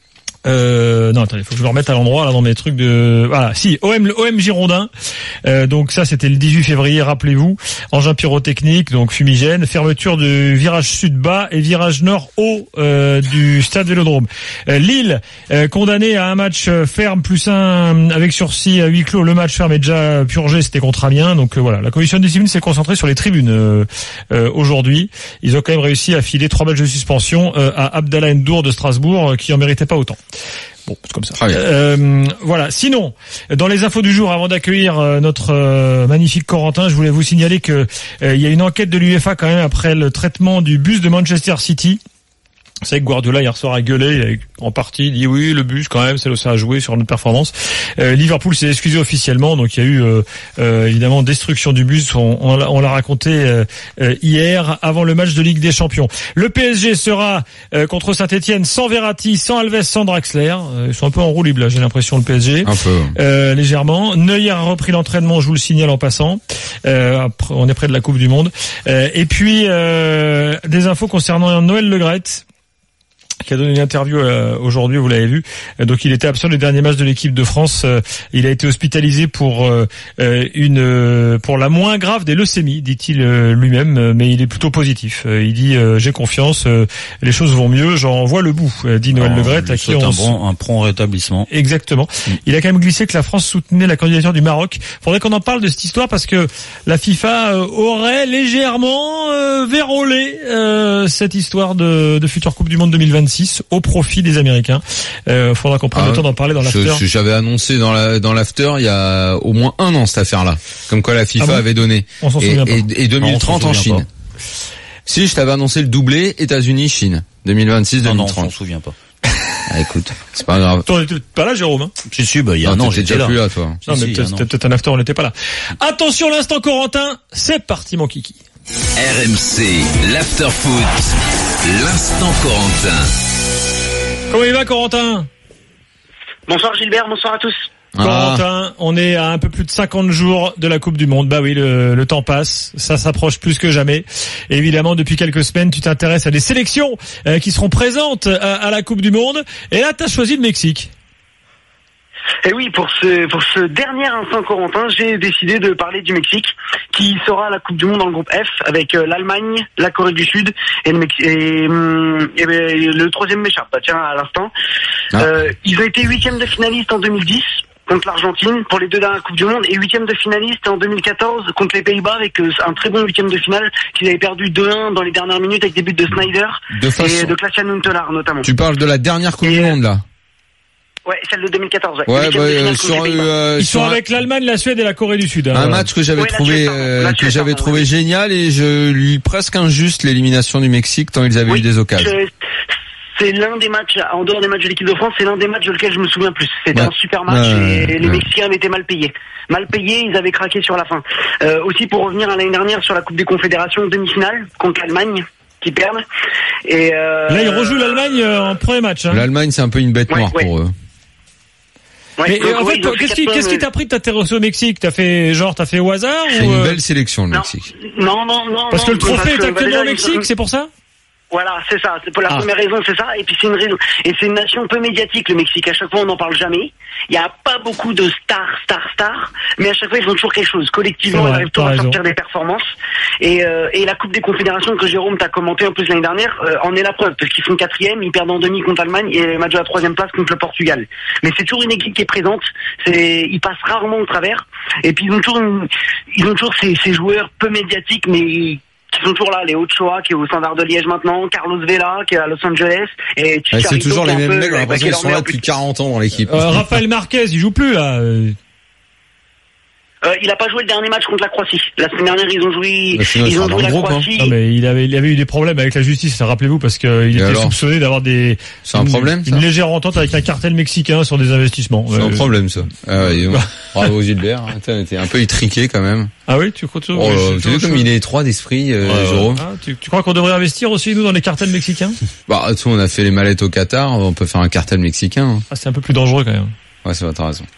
Euh, non, attendez, faut que je me remette à l'endroit là dans mes trucs de. Voilà, si O M, O M Girondin. Euh, donc ça, c'était le dix-huit février. Rappelez-vous, engin pyrotechnique, donc fumigène, fermeture de virage sud bas et virage nord haut euh, du stade Vélodrome. Euh, Lille euh, condamné à un match ferme plus un avec sursis à huis clos. Le match ferme est déjà purgé, c'était contre Amiens. Donc euh, voilà, la commission de discipline s'est concentrée sur les tribunes euh, euh, aujourd'hui. Ils ont quand même réussi à filer trois matchs de suspension euh, à Abdallah Ndour de Strasbourg, euh, qui en méritait pas autant. Bon, c'est comme ça. Ah, euh, voilà. Sinon, dans les infos du jour, avant d'accueillir euh, notre euh, magnifique Corentin, je voulais vous signaler que euh, il y a une enquête de l'UEFA quand même après le traitement du bus de Manchester City. C'est que Guardiola hier soir a gueulé, en partie il dit oui le bus quand même ça ça a joué sur notre performance. Euh, Liverpool s'est excusé officiellement, donc il y a eu euh, euh, évidemment destruction du bus, on, on, l'a, on l'a raconté euh, euh, hier avant le match de Ligue des Champions. Le P S G sera euh, contre Saint-Etienne sans Verratti, sans Alves, sans Draxler. Euh, ils sont un peu en roue libre là, j'ai l'impression le P S G. Un peu. Euh, légèrement. Neuer a repris l'entraînement, je vous le signale en passant. Euh, on est près de la Coupe du Monde. Euh, et puis euh, des infos concernant Noël Le Graët, qui a donné une interview euh, aujourd'hui, vous l'avez vu. Euh, donc il était absent les derniers matchs de l'équipe de France. Euh, il a été hospitalisé pour euh, une euh, pour la moins grave des leucémies, dit-il euh, lui-même, euh, mais il est plutôt positif. Euh, il dit euh, j'ai confiance, euh, les choses vont mieux, j'en vois le bout, euh, dit Noël Le Graët, à qui on un, bon, un prompt rétablissement. Exactement. Mm. Il a quand même glissé que la France soutenait la candidature du Maroc. Faudrait qu'on en parle de cette histoire parce que la FIFA euh, aurait légèrement euh, vérolé euh, cette histoire de, de future Coupe du Monde deux mille vingt-six au profit des Américains. Euh, faudra qu'on prenne ah, le temps d'en parler dans l'after. Je, j'avais annoncé dans la, dans l'after il y a au moins un an cette affaire-là, comme quoi la FIFA ah bon avait donné. On s'en et, souvient pas. Et, et deux mille trente non, en Chine. Pas. Si je t'avais annoncé le doublé États-Unis-Chine deux mille vingt-six deux mille trente. Non, non, on s'en souvient pas. Ah, écoute, c'est pas grave. Toi, t'étais pas là, Jérôme, hein? Si, si, bah, il y a un an, j'étais déjà là. plus là, toi. Non, si, mais si, peut-être, c'était peut-être un after, on n'était pas là. Attention, l'instant Corentin, c'est parti, mon kiki. R M C, l'after foot, l'instant Corentin. Comment il va, Corentin? Bonsoir Gilbert, bonsoir à tous. Corentin, ah. on est à un peu plus de cinquante jours de la Coupe du Monde. Bah oui, le, le temps passe, ça s'approche plus que jamais. Et évidemment, depuis quelques semaines, tu t'intéresses à des sélections euh, qui seront présentes à, à la Coupe du Monde. Et là, tu as choisi le Mexique. Et oui, pour ce pour ce dernier instant Corentin, j'ai décidé de parler du Mexique, qui sera à la Coupe du Monde dans le groupe F, avec euh, l'Allemagne, la Corée du Sud et le, Mex- et, et, et le troisième m'échappe, bah, tiens, à l'instant. Ah. Euh, ils ont été huitièmes de finalistes en deux mille dix contre l'Argentine pour les deux dernières Coupes du Monde et huitième de finaliste en deux mille quatorze contre les Pays-Bas avec un très bon huitième de finale qu'ils avaient perdu deux un dans les dernières minutes avec des buts de Snyder de façon... et de Klaas-Jan Huntelaar notamment. Tu parles de la dernière Coupe et... du Monde là? Ouais, celle de deux mille quatorze. Ouais, ouais bah, euh, sur, euh, ils sont avec un... l'Allemagne, la Suède et la Corée du Sud. Hein, un voilà. match que j'avais ouais, trouvé Suède, euh, que j'avais trouvé ouais. génial et je lui presque injuste l'élimination du Mexique tant ils avaient oui, eu des occasions. Je... C'est l'un des matchs, en dehors des matchs de l'équipe de France, c'est l'un des matchs de lequel je me souviens plus. C'était ouais. un super match ouais, et ouais. les Mexicains étaient mal payés. Mal payés, ils avaient craqué sur la fin. Euh, aussi pour revenir à l'année dernière sur la Coupe des Confédérations, demi-finale contre l'Allemagne. Qui perdent. Et euh... là, ils rejouent l'Allemagne euh, en premier match. Hein. L'Allemagne, c'est un peu une bête ouais, noire ouais. pour eux. Ouais, mais donc, en fait, ouais, qu'est-ce qui, qu'est-ce qui t'a pris de t'intéresser au Mexique? T'as fait, genre, t'as fait au hasard? C'est ou une euh... belle sélection, le Mexique. Non, non, non. Parce non, que le trophée est actuellement bah, au Mexique, c'est pour ça? Voilà, c'est ça. C'est pour la ah. première raison, c'est ça. Et puis c'est une raison. Et c'est une nation peu médiatique, le Mexique. À chaque fois, on n'en parle jamais. Il n'y a pas beaucoup de stars, stars, stars. Mais à chaque fois, ils font toujours quelque chose. Collectivement, ils arrivent toujours à sortir des performances. Et, euh, et la Coupe des Confédérations que Jérôme t'a commenté en plus l'année dernière, euh, en est la preuve. Parce qu'ils font quatrième, ils perdent en demi contre l'Allemagne et le match de la troisième place contre le Portugal. Mais c'est toujours une équipe qui est présente. C'est, ils passent rarement au travers. Et puis ils ont toujours, une, ils ont toujours ces, ces joueurs peu médiatiques, mais qui sont toujours là, les Ochoa qui est au Standard de Liège maintenant, Carlos Vela qui est à Los Angeles, et ouais, c'est toujours les mêmes mecs, on a l'impression qu'ils sont là depuis quarante ans dans l'équipe. Euh, Rafael Marquez, il joue plus là. Euh, il a pas joué le dernier match contre la Croatie. La semaine dernière, ils ont joué, bah, ils ont joué la groupe, Croatie. Hein. Non, mais il avait, il avait eu des problèmes avec la justice, rappelez-vous, parce que il était alors soupçonné d'avoir des, c'est un une, problème, ça une légère entente avec un cartel mexicain sur des investissements. C'est euh, un problème, ça. Ah, ouais, bravo Gilbert. T'es un peu étriqué quand même. Ah oui, tu crois toujours? Oh, oui, tu sais comme il est étroit d'esprit, euh, ouais, Jérôme. Ah, tu, tu crois qu'on devrait investir aussi, nous, dans les cartels mexicains? Bah, tu sais, on a fait les mallettes au Qatar, on peut faire un cartel mexicain. Ah, c'est un peu plus dangereux, quand même. Ouais, c'est vrai, t'as raison.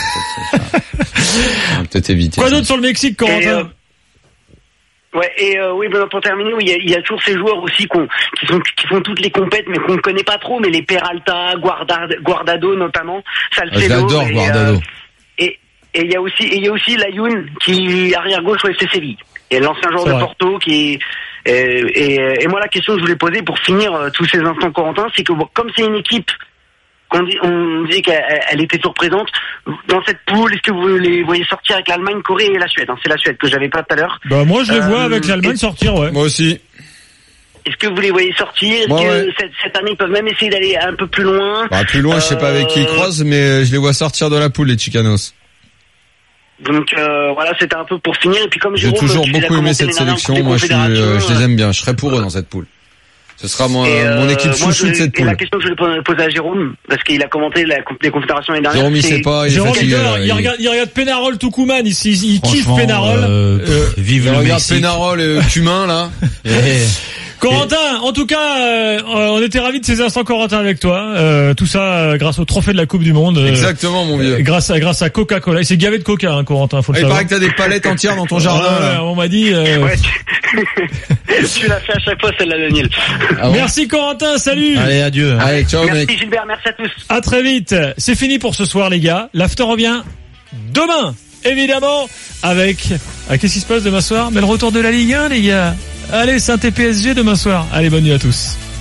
On va peut-être éviter. Quoi d'autre sur le Mexique, Corentin? Et, euh, ouais, et euh, oui, ben, pour terminer, oui, il y a, il y a toujours ces joueurs aussi qu'on, qui sont, qui font toutes les compètes, mais qu'on ne connaît pas trop, mais les Peralta, Guarda, Guardado notamment, Salcedo. J'adore Guardado. Et il y a aussi, et il y a aussi Layun qui arrière gauche au F C Séville. Et l'ancien joueur de Porto qui est. Et, et, et moi, la question que je voulais poser pour finir euh, tous ces instants, Corentin, c'est que bon, comme c'est une équipe. On dit, on dit qu'elle elle était toujours présente dans cette poule. Est-ce que vous les voyez sortir avec l'Allemagne, Corée et la Suède? Hein, c'est la Suède que j'avais pas tout à l'heure. Bah moi je les euh, vois avec l'Allemagne et... sortir, ouais. Moi aussi. Est-ce que vous les voyez sortir? Est-ce moi, que ouais. cette, cette année ils peuvent même essayer d'aller un peu plus loin? Bah plus loin, euh... je sais pas avec qui ils croisent, mais je les vois sortir de la poule, les Chicanos. Donc euh, voilà, c'était un peu pour finir. Et puis comme j'ai toujours beaucoup aimé cette sélection. Moi, je, suis, euh, je les aime bien. Je serais pour eux dans cette poule. Ce sera mon, et, mon équipe chouchou de cette poule. Et la question que je voulais poser à Jérôme, parce qu'il a commenté la, les confédérations l'année dernière. Jérôme, il sait pas, il Jérôme, est fatigué, il, il, regarde, il regarde Pénarol Tucumán, il, il, il kiffe Pénarol. Euh, euh, vive il le regarde Mexique. Pénarol euh, cumin, là. Corentin, en tout cas, euh, on était ravis de ces instants, Corentin, avec toi. Euh, tout ça euh, grâce au trophée de la Coupe du Monde. Euh, Exactement, mon vieux. Grâce à grâce à Coca-Cola. Il s'est gavé de Coca, hein, Corentin. Faut le ah, savoir. Il paraît que t'as des palettes entières dans ton jardin. Ah, là. On m'a dit. Euh... Ouais, tu... tu l'as fait à chaque fois, celle-là, Daniel. Ah bon merci Corentin, salut. Allez, adieu. Allez, ciao, merci, mec. Merci Gilbert, merci à tous. À très vite. C'est fini pour ce soir, les gars. L'after revient demain, évidemment, avec. Ah, qu'est-ce qui se passe demain soir? Mais le retour de la Ligue un, les gars. Allez, Saint-P S G demain soir. Allez, bonne nuit à tous.